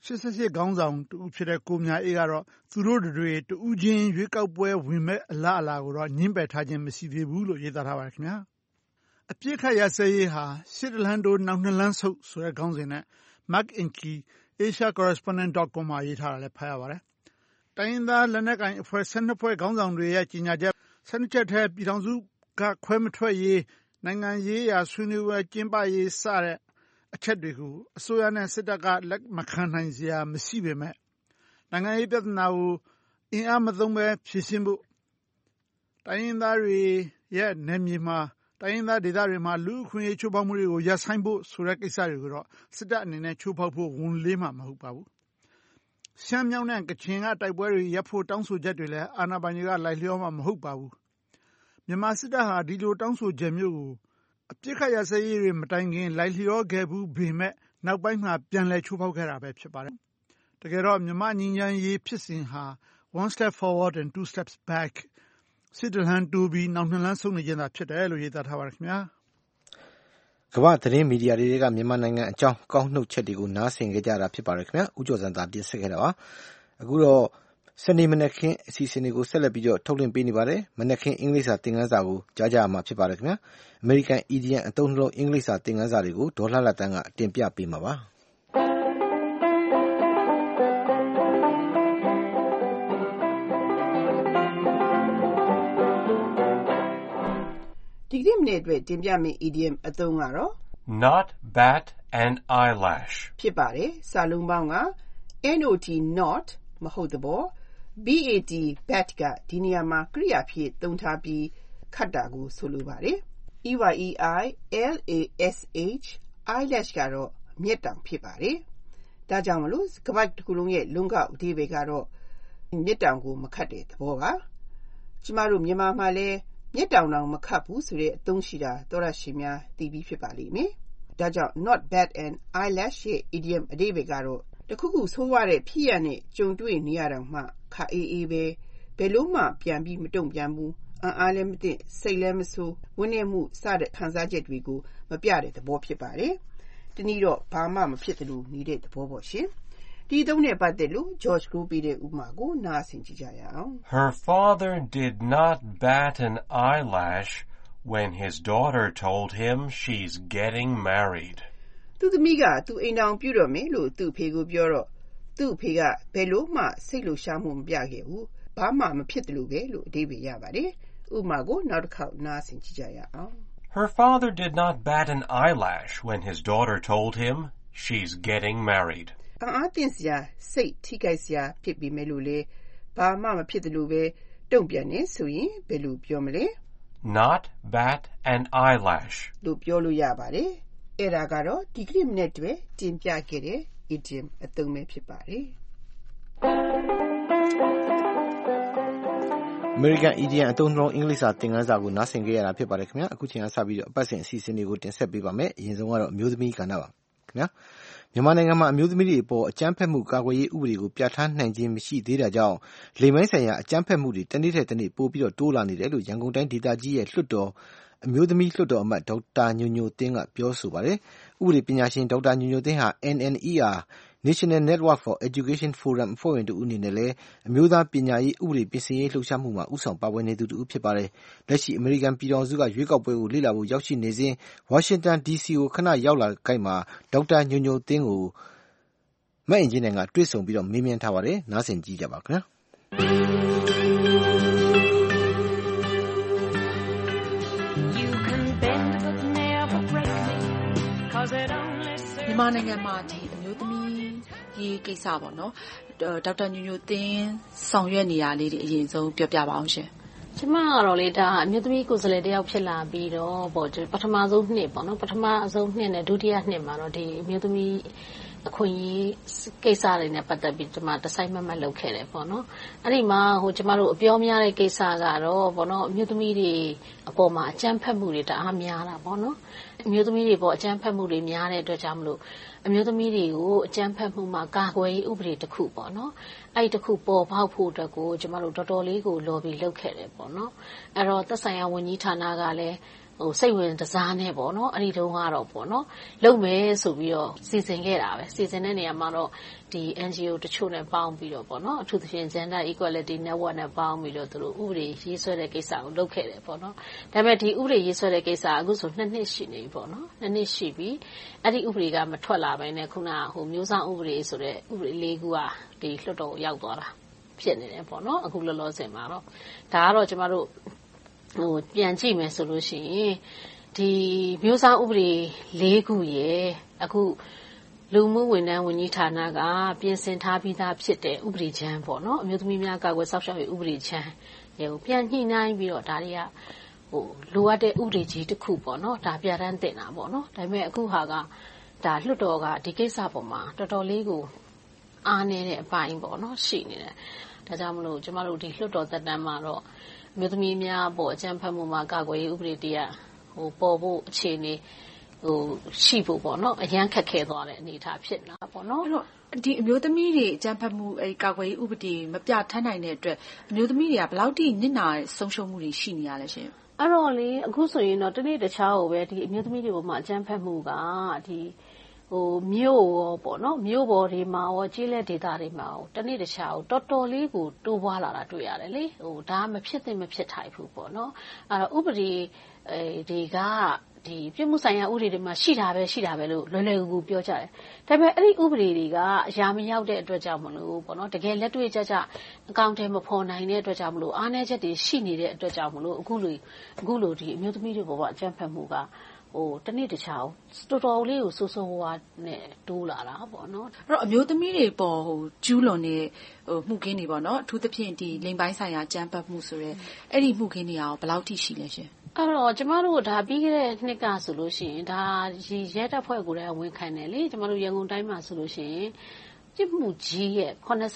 88ခေါင်းဆောင်တူဖြစ်တဲ့ကိုမြအေးကတော့သူတို့တွေတူးချင်းရွေးကောက်ပွဲဝင်မဲ့အလားအလာကိုတော့ညှင်းပယ်ထားခြင်းမရှိသေးဘူးလို့ရေးသားထားပါတယ်ခင်ဗျာအပြစ်ခတ်ရစရေးဟာရှစ်တလန်းတိုးနောက်နှစ်လန်းဆုပ်ဆိုတဲ့ခေါင်းစဉ်နဲ့ Mark Inky asiacorrespondent.com မှာရေးထားတာလည်းဖတ်ရပါတယ်တိုင်းရင်းသားလက်နက်ကိုင်အဖွဲ့12ဖွဲ့ခေါင်းဆောင်တွေရဲ့ကြီးညာချက်12ချက်ထဲပြည်ထောင်စုကခွဲမထွက်ရေးနိုင်ငံရေးရာဆွေးနွေးပွဲကျင်းပရေးစတဲ့အချက်တွေကိုအစိုးရနဲ့စစ်တပ်ကလက်မခံနိုင်စရာမရှိပေမဲ့နိုင်ငံရေးပြဿနာကိုအင်အားမသုံးပဲဖြေရှင်းဖို့တိုင်းရင်းသားတွေရဲ့နယ်မြေမှာတိုင်းရင်းသားဒေသတွေမှာလူအခွင့်အရေးချိုးဖောက်မှုတွေကိုရပ်ဆိုင်းဖို့ဆိုတဲ့ကိစ္စတွေကိုတော့စစ်တပ်အနေနဲ့ချိုးဖောက်ဖို့ဝန်လေးမှာမဟုတ်ပါဘူးရှမ်းမြောက်နဲ့ကချင်ကတိုက်ပွဲတွေရပ်ဖို့တောင်းဆိုချက်တွေလည်းအာဏာပိုင်တွေကလိုက်လျောမှာမဟုတ်ပါဘူးမြန်မာစစ်တပ်ဟာဒီလိုတောင်းဆိုချက်မျိုးကိုအပြစ်ခတ်ရစရေးတွေမတိုင်ခင်လိုက်လျောခဲ့ဘူးပေမဲ့နောက်ပိုင်းမှာပြန်လည်ချိုးဖောက်ခဲ့တာပဲဖြစ်ပါတယ်တကယ်တော့မြန်မာညီညာရေးဖြစ်စဉ်ဟာ one step forward and two steps back စစ်တလန်းတိုးပြီးနောက်နှစ်လန်းဆုံးနေကြတာဖြစ်တယ်လို့ရေးသားထားပါတယ်ခင်ဗျာကမ္ဘာသတင်းမီဒီယာတွေကမြန်မာနိုင်ငံအကြောင်းကောက်နှုတ်ချက်တွေကိုနားဆင်ကြကြတာဖြစ်ပါတယ်ခင်ဗျာဦးကျော်စံသာတင်ဆက်ခဲ့တာပါအခုတော့စနေမနက်ခင်းအစီအစဉ်တွေကိုဆက်လက်ပြီးတော့ထုတ်လွှင့်ပေးနေပါတယ်မနက်ခင်းအင်္ဂလိပ်စာသင်ခန်းစာကိုကြားကြရမှာဖြစ်ပါတယ်ခင်ဗျာအမေရိကန် idiom အသုံးနှုန်းအင်္ဂလိပ်စာသင်ခန်းစာတွေကိုဒေါ်လှလှတန်းကတင်ပြပေးမှာပါဒီကနေ့မနေ့အတွက်တင်ပြမယ့် idiom အသုံးကတော့ Not bat an eyelash ဖြစ်ပါတယ်။စာလုံးပေါင်းက not not မဟုတ်သဘော bat bat ကဒီနေရာမှာကရိယာဖြစ်သုံးထားပြီးခတ်တာကိုဆိုလိုပါတယ်။ eyelash eyelash ကတော့မျက်တောင်ဖြစ်ပါတယ်။ဒါကြောင့်မလို့စကားတစ်ခုလုံးရဲ့လုံးကောက်အဓိပ္ပာယ်ကတော့မျက်တောင်ကိုမခတ်တဲ့သဘောပါ။ကျမတို့မြန်မာမှာလည်းမျက်တောင်တောင်မခတ်ဘူးဆိုတဲ့အသုံးရှိတာသောရရှိများသိပြီးဖြစ်ပါလိမ့်မယ်။ဒါကြောင့် not bat an eyelash ရဲ့ idiom အဓိပ္ပာယ်ကတော့တခုခုဆိုးဝါးတဲ့ဖြစ်ရနဲ့ကြုံတွေ့နေရတော့မှခါအေးအေးပဲဘယ်လို့မှပြန်ပြီးမတုံ့ပြန်ဘူးအားလည်းမသိစိတ်လည်းမဆိုးဝန်းနေမှုစတဲ့ခံစားချက်တွေကိုမပြတဲ့သဘောဖြစ်ပါတယ်။ဒီနည်းတော့ဘာမှမဖြစ်သလိုနေတဲ့သဘောပေါ့ရှင်။ဒီသုံးနဲ့ပတ်သက်လို့ George ကိုပေးတဲ့ဥပမာကိုနားဆင်ကြည့်ကြရအောင်။ Her father did not bat an eyelash when his daughter told him she's getting married. သူသမီးကသူအိမ်တော်ပြုတော့မယ်လို့သူ့ဖေကိုပြောတော့သူ့ဖေကဘယ်လို့မှစိတ်လှရှားမှုမပြခဲ့ဘူး။ဘာမှမဖြစ်တယ်လို့ပဲလို့အဓိပ္ပာယ်ရပါတယ်။ဥပမာကိုနောက်တစ်ခေါက်နားဆင်ကြည့်ကြရအောင် Her father did not bat an eyelash when his daughter told him she's getting married. အားတင်စရာစိတ်ထိခိုက်စရာဖြစ်ပြီးမဲ့လို့လေဘာမှမဖြစ်တယ်လို့ပဲတုံ့ပြန်နေဆိုရင်ဘယ်လိုပြောမလဲ Not bat an eyelash လို့ပြောလို့ရပါတယ်။အဲ့ဒါကတော့ဒီကနေ့မနေ့တည်းတင်ပြခဲ့တဲ့ idiom အသုံးပဲဖြစ်ပါတယ်။ American Idiom အသုံးနှုန်းအင်္ဂလိပ်စာသင်ခန်းစာကိုနားဆင်ကြရတာဖြစ်ပါတယ်ခင်ဗျာ။အခုချိန်ကစပြီးတော့အပတ်စဉ်အစီအစဉ်တွေကိုတင်ဆက်ပေးပါမယ်။အရင်ဆုံးကတော့အမျိုးသမီးကဏ္ဍပါခင်ဗျာ။မြန်မာနိုင်ငံမှာအမျိုးသမီးတွေအပေါ်အကြမ်းဖက်မှုကာကွယ်ရေးဥပဒေကိုပြဋ္ဌာန်းနိုင်ခြင်းမရှိသေးတာကြောင့်လိင်ပိုင်းဆိုင်ရာအကြမ်းဖက်မှုတွေတနေ့ထက်တနေ့ပိုပြီးတော့တိုးလာနေတယ်လို့ရန်ကုန်တိုင်းဒေသကြီးရဲ့လွှတ်တော်အမျိုးသမီးလွှတ်တော်အမတ်ဒေါက်တာညိုညိုသင်းကပြောဆိုပါတယ်။ဥပဒေပညာရှင်ဒေါက်တာညိုညိုသင်းဟာ NNER National Network for Education Forum အဖွဲ့ဝင်တူအနေနဲ့လည်းအမျိုးသားပညာရေးဥပဒေပြင်ဆင်ရေးလှုပ်ရှားမှုမှာဥဆောင်ပါဝင်နေသူတူဖြစ်ပါတယ်။လက်ရှိအမေရိကန်ပြည်ထောင်စုကရွေးကောက်ပွဲကိုလေ့လာဖို့ရောက်ရှိနေစဉ်ဝါရှင်တန် DC ကိုခဏရောက်လာခိုက်မှာဒေါက်တာညိုညိုသင်းကိုမအင်ဂျင်နိုင်ကတွေ့ဆုံပြီးတော့မေးမြန်းထားပါတယ်။နားဆင်ကြည့်ကြပါခင်ဗျာ။မြန်မာနိုင်ငံမှာဒီအမျိုးသမီးရေးကိစ္စပေါ့နော်ဒေါက်တာညိုညိုသင်းဆောင်ရွက်နေရလေးတွေအရင်ဆုံးပြောပြပါအောင်ရှင်။ကျမကတော့လေဒါအမျိုးသမီးကိုယ်စားလှယ်တယောက်ဖြစ်လာပြီးတော့ပေါ့ပထမဆုံးနှစ်ပေါ့နော်ပထမဆုံးနှစ်နဲ့ဒုတိယနှစ်မှာတော့ဒီအမျိုးသမီးအခွင့်အရေးကိစ္စတွေနဲ့ပတ်သက်ပြီးကျွန်မတစိုက်မတ်လုပ်ခဲ့တယ်ပေါ့နော်အဲ့ဒီမှာကျွန်မတို့အပြောများတဲ့ကိစ္စကတော့ပေါ့နော်အမျိုးသမီးတွေအပေါ်မှာအကြမ်းဖက်မှုတွေတအားများတာပေါ့နော်အမျိုးသမီးတွေပေါ်အကြမ်းဖက်မှုတွေများတဲ့အတွက်ကြောင့်မလို့အမျိုးသမီးတွေကိုအကြမ်းဖက်မှုမှာကာကွယ်ရေးဥပဒေတစ်ခုပေါ့နော်အဲ့ဒီတစ်ခုပေါ်ပေါက်ဖို့အတွက်ကိုကျွန်မတို့တော်တော်လေးကို lobby လုပ်ခဲ့တယ်ပေါ့နော်အဲ့တော့သက်ဆိုင်ရာဝန်ကြီးဌာနကလည်းစိတ်ဝင်တစားနဲ့ပေါ့နော်အဲ့ဒီတုန်းကတော့ပေါ့နော်လုပ်မယ်ဆိုပြီးတော့စီစဉ်ခဲ့တာပဲစီစဉ်တဲ့နေရာမှာတော့ဒီ NGO တချို့နဲ့ပေါင်းပြီးတော့ပေါ့နော်အထူးသဖြင့် Gender Equality Network နဲ့ပေါင်းပြီးတော့သူတို့ဥပဒေရေးဆွဲတဲ့ကိစ္စကိုလုပ်ခဲ့တယ်ပေါ့နော်ဒါပေမဲ့ဒီဥပဒေရေးဆွဲတဲ့ကိစ္စအခုဆို2နှစ်ရှိနေပြီပေါ့နော်2နှစ်ရှိပြီအဲ့ဒီဥပဒေကမထွက်လာဘဲနဲ့ခုနမျိုးစောင့်ဥပဒေဆိုတဲ့ဥပဒေ၄ခုကဒီလွှတ်တော်ကိုရောက်သွားတာဖြစ်နေတယ်ပေါ့နော်အခုလောလောဆယ်မှာတော့ဒါကတော့ကျမတို့ပြန်ကြည့်မယ်ဆိုလို့ရှိရင်ဒီမျိုးစောင့်ဥပဒေ၄ခုရဲ့အခုလူမှုဝန်ထမ်းဝန်ကြီးဌာနကပြင်ဆင်ထားပြီးသားဖြစ်တဲ့ဥပဒေချမ်းပေါ့နော်အမျိုးသမီးများကာကွယ်စောင့်ရှောက်ရေးဥပဒေချမ်းကိုပြန်ညှိနှိုင်းပြီးတော့ဒါတွေကလိုအပ်တဲ့ဥပဒေကြီးတစ်ခုပေါ့နော်ဒါပြဋ္ဌာန်းတင်တာပေါ့နော်ဒါပေမဲ့အခုဟာကဒါလွှတ်တော်ကဒီကိစ္စပေါ်မှာတော်တော်လေးကိုအားနည်းတဲ့အပိုင်းပေါ့နော်ရှိနေတယ်ဒါကြောင့်မလို့ကျမတို့ဒီလွှတ်တော်သက်တမ်းမှာတော့မျိုးသမီးများပေါ်အကြမ်းဖက်မှုမှာကာကွယ်ရေးဥပဒေတရားပေါ်ဖို့အခြေအနေရှိဖို့ပေါ့နော်အရန်ခက်ခဲသွားတဲ့အနေအထားဖြစ်နေတာပေါ့နော်အဲ့တော့ဒီအမျိုးသမီးတွေအကြမ်းဖက်မှုကာကွယ်ရေးဥပဒေမပြဋ္ဌာန်းနိုင်တဲ့အတွက်အမျိုးသမီးတွေကဘယ်လောက်ထိနစ်နာဆုံးရှုံးမှုတွေရှိနေရလဲရှင်အဲ့တော့လေအခုဆိုရင်တော့တနေ့တခြားကိုပဲဒီအမျိုးသမီးတွေပေါ်မှာအကြမ်းဖက်မှုကဒီမြို့ရောပေါ့နော်မြို့ပေါ်တွေမှာရောကျေးလက်ဒေသတွေမှာရောတနေ့တခြားတော်တော်လေးကိုတိုးပွားလာတာတွေ့ရတယ်လေဒါမဖြစ်သင့်မဖြစ်ထိုက်ဘူးပေါ့နော်အဲ့တော့ဥပဒေတွေကဒီပြမှုဆိုင်ရာဥပဒေတွေမှာရှိတာပဲလို့လွယ်လွယ်ကူကူပြောကြတယ်။ဒါပေမဲ့အဲ့ဒီဥပဒေတွေကအရာမရောက်တဲ့အတွက်ကြောင့်မလို့ပေါ့နော်တကယ်လက်တွေ့ကြအကောင့်ထဲမဖော်နိုင်တဲ့အတွက်ကြောင့်မလို့အားနည်းချက်တွေရှိနေတဲ့အတွက်ကြောင့်မလို့အခုလိုဒီအမျိုးသမီးတွေပေါ်မှာအကြမ်းဖက်မှုကတနေ့တခြားတော်တော်လေးကိုစိုးဝါးနဲ့တိုးလာတာပေါ့နော်။အဲ့တော့အမျိုးသမီးတွေပေါ်ကျူးလွန်တဲ့မှုခင်းတွေပေါ့နော်အထူးသဖြင့်ဒီလိင်ပိုင်းဆိုင်ရာကြမ်းဖက်မှုဆိုရဲအဲ့ဒီမှုခင်းတွေကဘယ်လောက်ထိရှိလဲရှင်။အဲ့တော့ကျမတို့ဒါပြီးခဲ့တဲ့နှစ်ကဆိုလို့ရှိရင်ဒါရဲတပ်ဖွဲ့ကိုလည်းဝန်ခံတယ်လေကျမတို့ရန်ကုန်တိုင်းမှာဆိုလို့ရှိရင်ပြစ်မှုကြီးရဲ့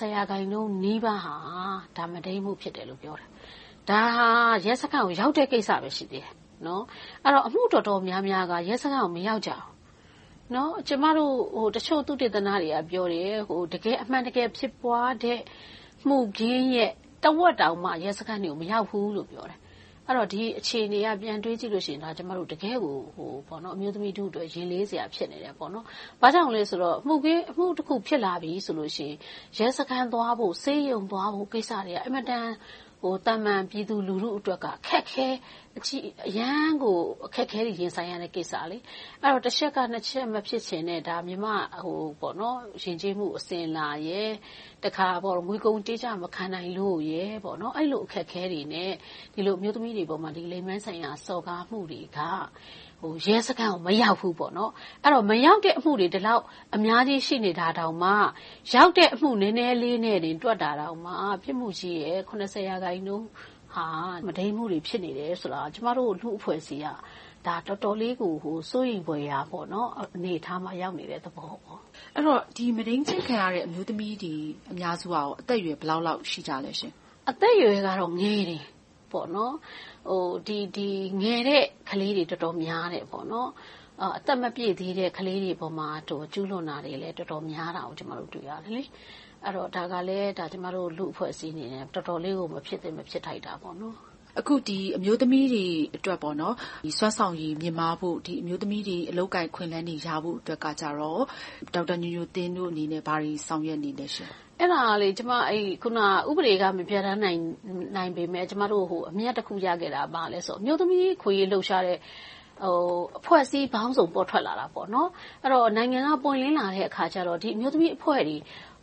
80%နီးပါးဟာဒါမဒိမ်းမှုဖြစ်တယ်လို့ပြောတယ်။ဒါရဲစခန်းကိုရောက်တဲ့ကိစ္စပဲရှိသေးတယ်နော်အဲ့တော့အမှုတော်တော်များများကရဲစခန်းကိုမရောက်ကြအောင်နော်ကျမတို့တချို့သူတေသနာတွေကပြောတယ်တကယ်အမှန်တကယ်ဖြစ်ပွားတဲ့မှုခင်းရဲ့တဝက်တောင်မှရဲစခန်းတွေကိုမရောက်ဘူးလို့ပြောတယ်အဲ့တော့ဒီအခြေအနေကပြန်တွေးကြည့်လို့ရှိရင်ဒါကျမတို့တကယ်ကိုပေါ့နော်အမျိုးသမီးတို့အတွက်ရင်လေးစရာဖြစ်နေတယ်ပေါ့နော်ဘာကြောင့်လဲဆိုတော့မှုတစ်ခုဖြစ်လာပြီဆိုလို့ရှိရင်ရဲစခန်းသွားဖို့ဆေးရုံသွားဖို့ကိစ္စတွေကအမတန်တမန်ပြည်သူလူထုအတွက်ကခက်ခဲအရန်ကိုအခက်ခဲတွေရင်ဆိုင်ရတဲ့ကိစ္စလေအဲ့တော့တစ်ချက်ကနှစ်ချက်မဖြစ်ချင်တဲ့ဒါမြမပေါ့နော်ရင်ကျေးမှုအစင်လာရဲ့တခါပေါ့ငွေကုန်ကြေးကြမခံနိုင်လို့ရဲ့ပေါ့နော်အဲ့လိုအခက်ခဲတွေနဲ့ဒီလိုမျိုးသမီးတွေပေါ်မှာဒီလိမ်မိုင်းဆိုင်ရာစော်ကားမှုတွေကရဲစခန်းကိုမရောက်ဘူးပေါ့နော်အဲ့တော့မရောက်တဲ့အမှုတွေဒီလောက်အများကြီးရှိနေတာတောင်မှရောက်တဲ့အမှုနည်းနည်းလေးနဲ့တင်တွက်တာတောင်မှပြစ်မှုကြီးရဲ့80%ဟာမဒိမ်းမှုတွေဖြစ်နေတယ်ဆိုတာကျမတို့လူအဖွဲ့အစည်းကဒါတော်တော်လေးကိုစိုးရိမ်ဖွယ်ရာပေါ့နော်အနေထားမှာရောက်နေတဲ့သဘောပေါ့အဲ့တော့ဒီမဒိမ်းချင်းခံရတဲ့အမျိုးသမီးတွေအများစုကအသက်အရွယ်ဘယ်လောက်ရှိကြလဲရှင်အသက်အရွယ်ကတော့ငယ်တယ်ပေါ့နော်ဒီငယ်တဲ့ကလေးတွေတော်တော်များတယ်ပေါ့နော်အသက်မပြည့်သေးတဲ့ကလေးတွေပေါ်မှာကျူးလွန်တာတွေလည်းတော်တော်များတာကိုကျမတို့တွေ့ရတယ်လေအဲ့တော့ဒါကလည်းဒါကျမတို့လူအဖွဲ့အစည်းအနေနဲ့တော်တော်လေးကိုမဖြစ်ထိုက်တာပေါ့နော်အခုဒီအမျိုးသမီးတွေအတွက်ပေါ့နော်ဒီစွမ်းဆောင်ရည်မြင့်မားဖို့ဒီအမျိုးသမီးတွေအလုပ်ကိုင်ခွင့်လန်းတွေရဖို့အတွက်ကကြတော့ဒေါက်တာညိုညိုတင်းတို့အနေနဲ့ဘာတွေဆောင်ရွက်နေလဲရှင်အဲ့ဒါလေကျမခုနဥပဒေကမပြဋ္ဌာန်းနိုင်ပေမဲ့ကျမတို့အမြတ်တစ်ခုရခဲ့တာပါလဲဆိုအမျိုးသမီးခွေရေးလှုပ်ရှားတဲ့အဖွဲ့အစည်းဘောင်းစုံပေါ်ထွက်လာတာပေါ့နော်အဲ့တော့နိုင်ငံကပွင့်လင်းလာတဲ့အခါကျတော့ဒီအမျိုးသမီးအဖွဲ့တွေ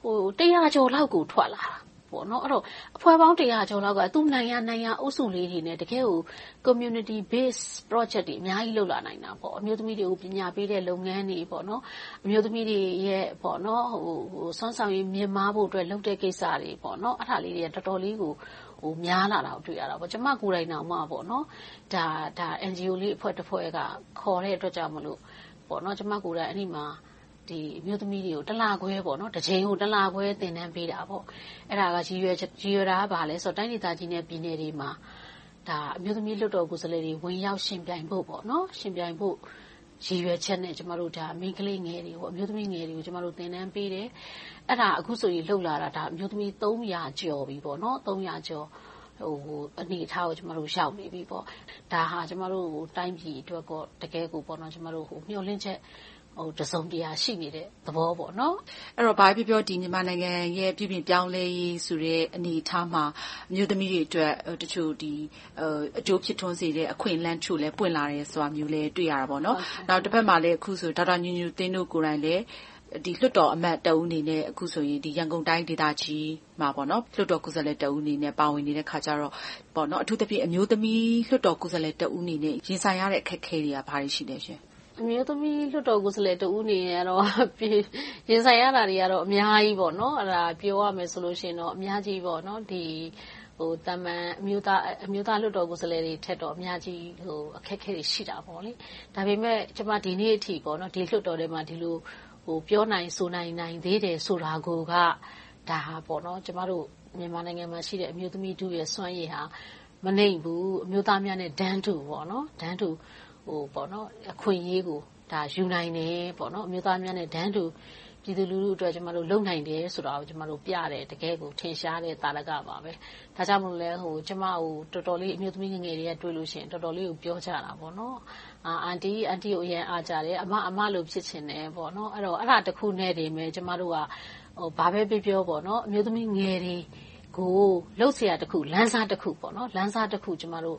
100ကျော်လောက်ကိုထွက်လာတာပေါ့နော်အဲ့တော့အဖွဲ့ပေါင်း100ကျော်လောက်ကသူ့နိုင်ငံအုပ်စုလေးတွေနဲ့တကယ်ကို community based project တွေအများကြီးလုပ်လာနိုင်တာပေါ့အမျိုးသမီးတွေကိုပညာပေးတဲ့လုပ်ငန်းတွေပေါ့နော်အမျိုးသမီးတွေရဲ့ပေါ့နော်စွမ်းဆောင်ရည်မြင့်မားဖို့အတွက်လုပ်တဲ့ကိစ္စတွေပေါ့နော်အဲ့ဒါလေးတွေတော်တော်လေးကိုများလာတာကိုတွေ့ရတာပေါ့ကျမကိုယ်တိုင်တောင်မှပေါ့နော်ဒါ NGO လေးအဖွဲ့တစ်ဖွဲ့ကခေါ်တဲ့အတွက်ကြောင့်မလို့ပေါ့နော်ကျမကိုယ်တိုင်အဲ့ဒီမှာဒီအမျိုးသမီးတွေကိုတလခွဲပေါ့နော်တစ်ချိန်ကိုတလခွဲသင်တန်းပေးတာပေါ့အဲ့ဒါကရည်ရွယ်တာပါလဲဆိုတော့တိုင်းဒေသကြီးနဲ့ပြည်နယ်တွေမှာဒါအမျိုးသမီးလွှတ်တော်ကိုယ်စားလှယ်တွေဝင်ရောက်ရှင်ပြိုင်ဖို့ပေါ့နော်ရှင်ပြိုင်ဖို့ရည်ရွယ်ချက်နဲ့ကျမတို့ဒါမိန်းကလေးငယ်တွေပေါ့အမျိုးသမီးငယ်တွေကိုကျမတို့သင်တန်းပေးတယ်အဲ့ဒါအခုဆိုရင်လှုပ်လာတာဒါအမျိုးသမီး300ကျော်ပြီပေါ့နော်300ကျော်အနေထားကိုကျမတို့ရောက်နေပြီပေါ့ဒါဟာကျမတို့တိုင်းပြည်အတွက်ကိုတကယ်ကိုပေါ့နော်ကျမတို့မျှော်လင့်ချက်တစုံတရာရှိနေတဲ့သဘောပေါ့နော်အဲ့တော့ဘာပြောဒီမြန်မာနိုင်ငံရဲ့ပြည်ပြင်ပြောင်းလဲရေးဆိုတဲ့အနေအထားမှာအမျိုးသမီးတွေအတွက်တချို့ဒီအကျိုးဖြစ်ထွန်းစေတဲ့အခွင့်အလမ်းချို့လဲပွင့်လာတယ်ဆိုတာမျိုးလဲတွေ့ရတာပေါ့နော်နောက်တစ်ဖက်မှာလည်းအခုဆိုဒေါက်တာညိုညိုတင်းတို့ကိုယ်တိုင်လည်းဒီလွှတ်တော်အမတ်တဦးအနေနဲ့အခုဆိုရင်ဒီရန်ကုန်တိုင်းဒေသကြီးမှာပေါ့နော်လွှတ်တော်ကိုယ်စားလှယ်တဦးအနေနဲ့ပါဝင်နေတဲ့ခါကျတော့ပေါ့နော်အထူးသဖြင့်အမျိုးသမီးလွှတ်တော်ကိုယ်စားလှယ်တဦးအနေနဲ့ရင်ဆိုင်ရတဲ့အခက်အခဲတွေကဘာတွေရှိလဲရှင်အမျိုးသမီးလွှတ်တော်ကိုယ်စားလှယ်တဦးအနေနဲ့တော့ရင်ဆိုင်ရတာတွေကတော့အများကြီးပေါ့နော်အဲ့ဒါပြောရမယ်ဆိုလို့ရှိရင်တော့အများကြီးပေါ့နော်ဒီတမန်အမျိုးသားလွှတ်တော်ကိုယ်စားလှယ်တွေထက်တော့အများကြီးအခက်အခဲတွေရှိတာပေါ့လေဒါပေမဲ့ကျမဒီနေ့အထိပေါ့နော်ဒီလွှတ်တော်ထဲမှာဒီလိုပြောနိုင်ဆိုနိုင်သေးတယ်ဆိုတာကိုကဒါဟာပေါ့နော်ကျမတို့မြန်မာနိုင်ငံမှာရှိတဲ့အမျိုးသမီးတို့ရဲ့စွမ်းရည်ဟာမနှိမ်ဘူးအမျိုးသားများနဲ့ဒန်းတူပေါ့နော်ဒန်းတူပေါ့နော်အခွင့်အရေးကိုဒါယူနိုင်တယ်ပေါ့နော်အမျိုးသားများနဲ့ဒန်းတူပြည်သူလူထုအတွက်ကျမတို့လုပ်နိုင်တယ်ဆိုတာကိုကျမတို့ပြတယ်တကယ်ကိုထင်ရှားတဲ့သာဓကပါပဲဒါကြောင့်မလို့လဲကျမတော်တော်လေးအမျိုးသမီးငယ်တွေကတွေ့လို့ရှိရင်တော်တော်လေးကိုပြောကြတာပေါ့နော်အန်တီကိုအရင်အားကြတယ်အမလို့ဖြစ်ချင်တယ်ပေါ့နော်အဲ့တော့အဲ့ဒါတစ်ခုနဲ့တည်းပဲကျမတို့ကဘာပဲပြောပေါ့နော်အမျိုးသမီးငယ်တွေကိုလှုပ်เสียတစ်ခုလမ်းစားတစ်ခုပေါ့နော်လမ်းစားတစ်ခုကျမတို့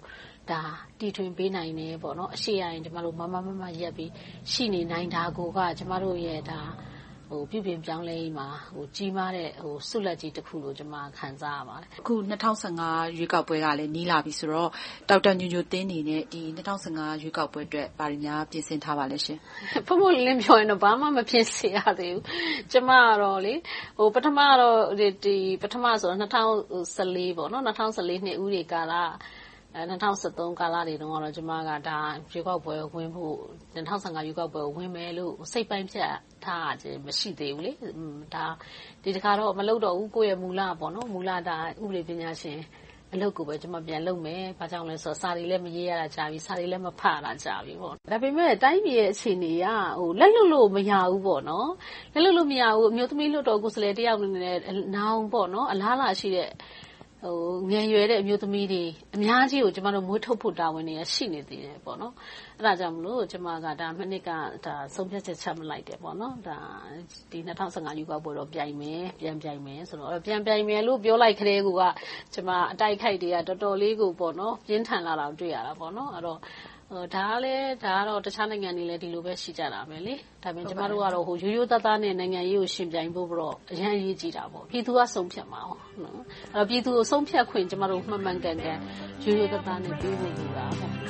ဒါတီထွင်ပေးနိုင်တယ်ပေါ့နော်အရှိရရင်ကျမတို့မရက်ပြီးရှိနေနိုင်တာကိုကကျမတို့ရဲ့ဒါပြုပြင်ပြောင်းလဲရေးမှာကြီးမားတဲ့ဆုလက်ကြီးတစ်ခုလို့ကျမခံစားရပါတယ်။အခု2015ရွေးကောက်ပွဲကလည်းနီးလာပြီဆိုတော့ဒေါက်တာညိုညိုသင်းနေနဲ့ဒီ2015ရွေးကောက်ပွဲအတွက်ဘာတွေများပြင်ဆင်ထားပါလဲရှင်။ဖို့လင်းပြောရင်တော့ဘာမှမပြင်ဆင်ရသေးဘူး။ကျမကတော့လေပထမတော့ဒီပထမဆိုတော့2014ပေါ့နော်2014နှစ်ဦးတွေကာလ2013ကာလတွေတုန်းကတော့ကျမကဒါရွေးကောက်ပွဲဝင်ဖို့2015ရွေးကောက်ပွဲဝင်မယ်လို့စိတ်ပိုင်းဖြတ်ထားခြင်းမရှိသေးဘူးလေဒါဒီတခါတော့မလုပ်တော့ဘူးကိုယ့်ရဲ့မူလပေါ့နော်မူလဒါဥပဒေပညာရှင်အလုပ်ကိုပဲကျမပြန်လုပ်မယ်ဘာကြောင့်လဲဆိုတော့စာတွေလည်းမရေးရတာကြာပြီစာတွေလည်းမဖတ်ရတာကြာပြီပေါ့ဒါပေမဲ့တိုင်းပြည်ရဲ့အခြေအနေကလက်လွတ်လို့မရဘူးပေါ့နော်လက်လွတ်လို့မရဘူးအမျိုးသမီးလွတ်တော်ကိုယ်စားလှယ်တယောက်အနေနဲ့နောင်ပေါ့နော်အလားအလာရှိတဲ့ငယ်ရွယ်တဲ့အမျိုးသမီးတွေအများကြီးကိုကျမတို့မွေးထုတ်ဖို့တာဝန်တွေရှိနေသေးတယ်ပေါ့နော်အဲ့ဒါကြောင့်မလို့ကျမကဒါမနစ်ကဒါဆုံးဖြတ်ချက်ချမှတ်လိုက်တယ်ပေါ့နော်ဒါဒီ2015ရွေးကောက်ပွဲတော့ပြန်ပြိုင်မယ်ဆိုတော့ပြန်ပြိုင်မယ်လို့ပြောလိုက်ခတဲ့ကူကကျမအတိုက်ခိုက်တွေကတော်တော်လေးကိုပေါ့နော်ပြင်းထန်လာတာတွေ့ရတာပေါ့နော်အဲ့တော့ဒါကတော့တခြားနိုင်ငံတွေလည်းဒီလိုပဲရှိကြတာပဲလေဒါပေမဲ့ကျမတို့ကတော့ရိုးရိုးသားသားနဲ့နိုင်ငံရေးကိုရှင်ပြိုင်ဖို့တော့အရန်ရေးကြည့်တာပေါ့ပြည်သူကဆုံးဖြတ်မှာနော်အဲ့တော့ပြည်သူကိုဆုံးဖြတ်ခွင့်ကျမတို့မှန်ကန်ရိုးရိုးသားသားနဲ့ပြီးဖို့လိုတာပေါ့ဒါ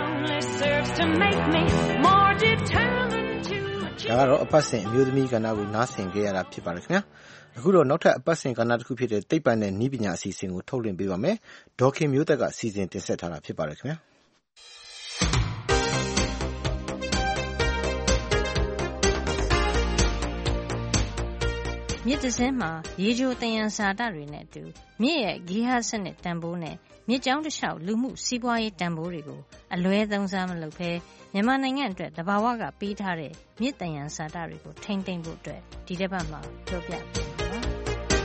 ကတော့အပတ်စဉ်အမျိုးသမီးကဏ္ဍကိုနားဆင်ခဲ့ရတာဖြစ်ပါတယ်ခင်ဗျာအခုတော့နောက်ထပ်အပတ်စဉ်ကဏ္ဍတစ်ခုဖြစ်တဲ့သိပ္ပံနဲ့နည်းပညာအစီအစဉ်ကိုထုတ်လွှင့်ပေးပါမယ်ဒေါခင်မျိုးသက်ကစီစဉ်တင်ဆက်ထားတာဖြစ်ပါတယ်ခင်ဗျာမြစ်တစ်စင်းမှာရေချိုသယံဇာတတွေနဲ့အတူမြစ်ရဲ့ဂေဟစနစ်တန်ဖိုးနဲ့မြစ်ကြောင်းတစ်လျှောက်လူမှုစီးပွားရေးတန်ဖိုးတွေကိုအလွဲသုံးစားမလုပ်ဘဲမြန်မာနိုင်ငံအတွက်တဘာဝကပေးထားတဲ့မြစ်သယံဇာတတွေကိုထိန်းသိမ်းဖို့အတွက်ဒီတစ်ပတ်မှာပြောပြပေးပါမယ်။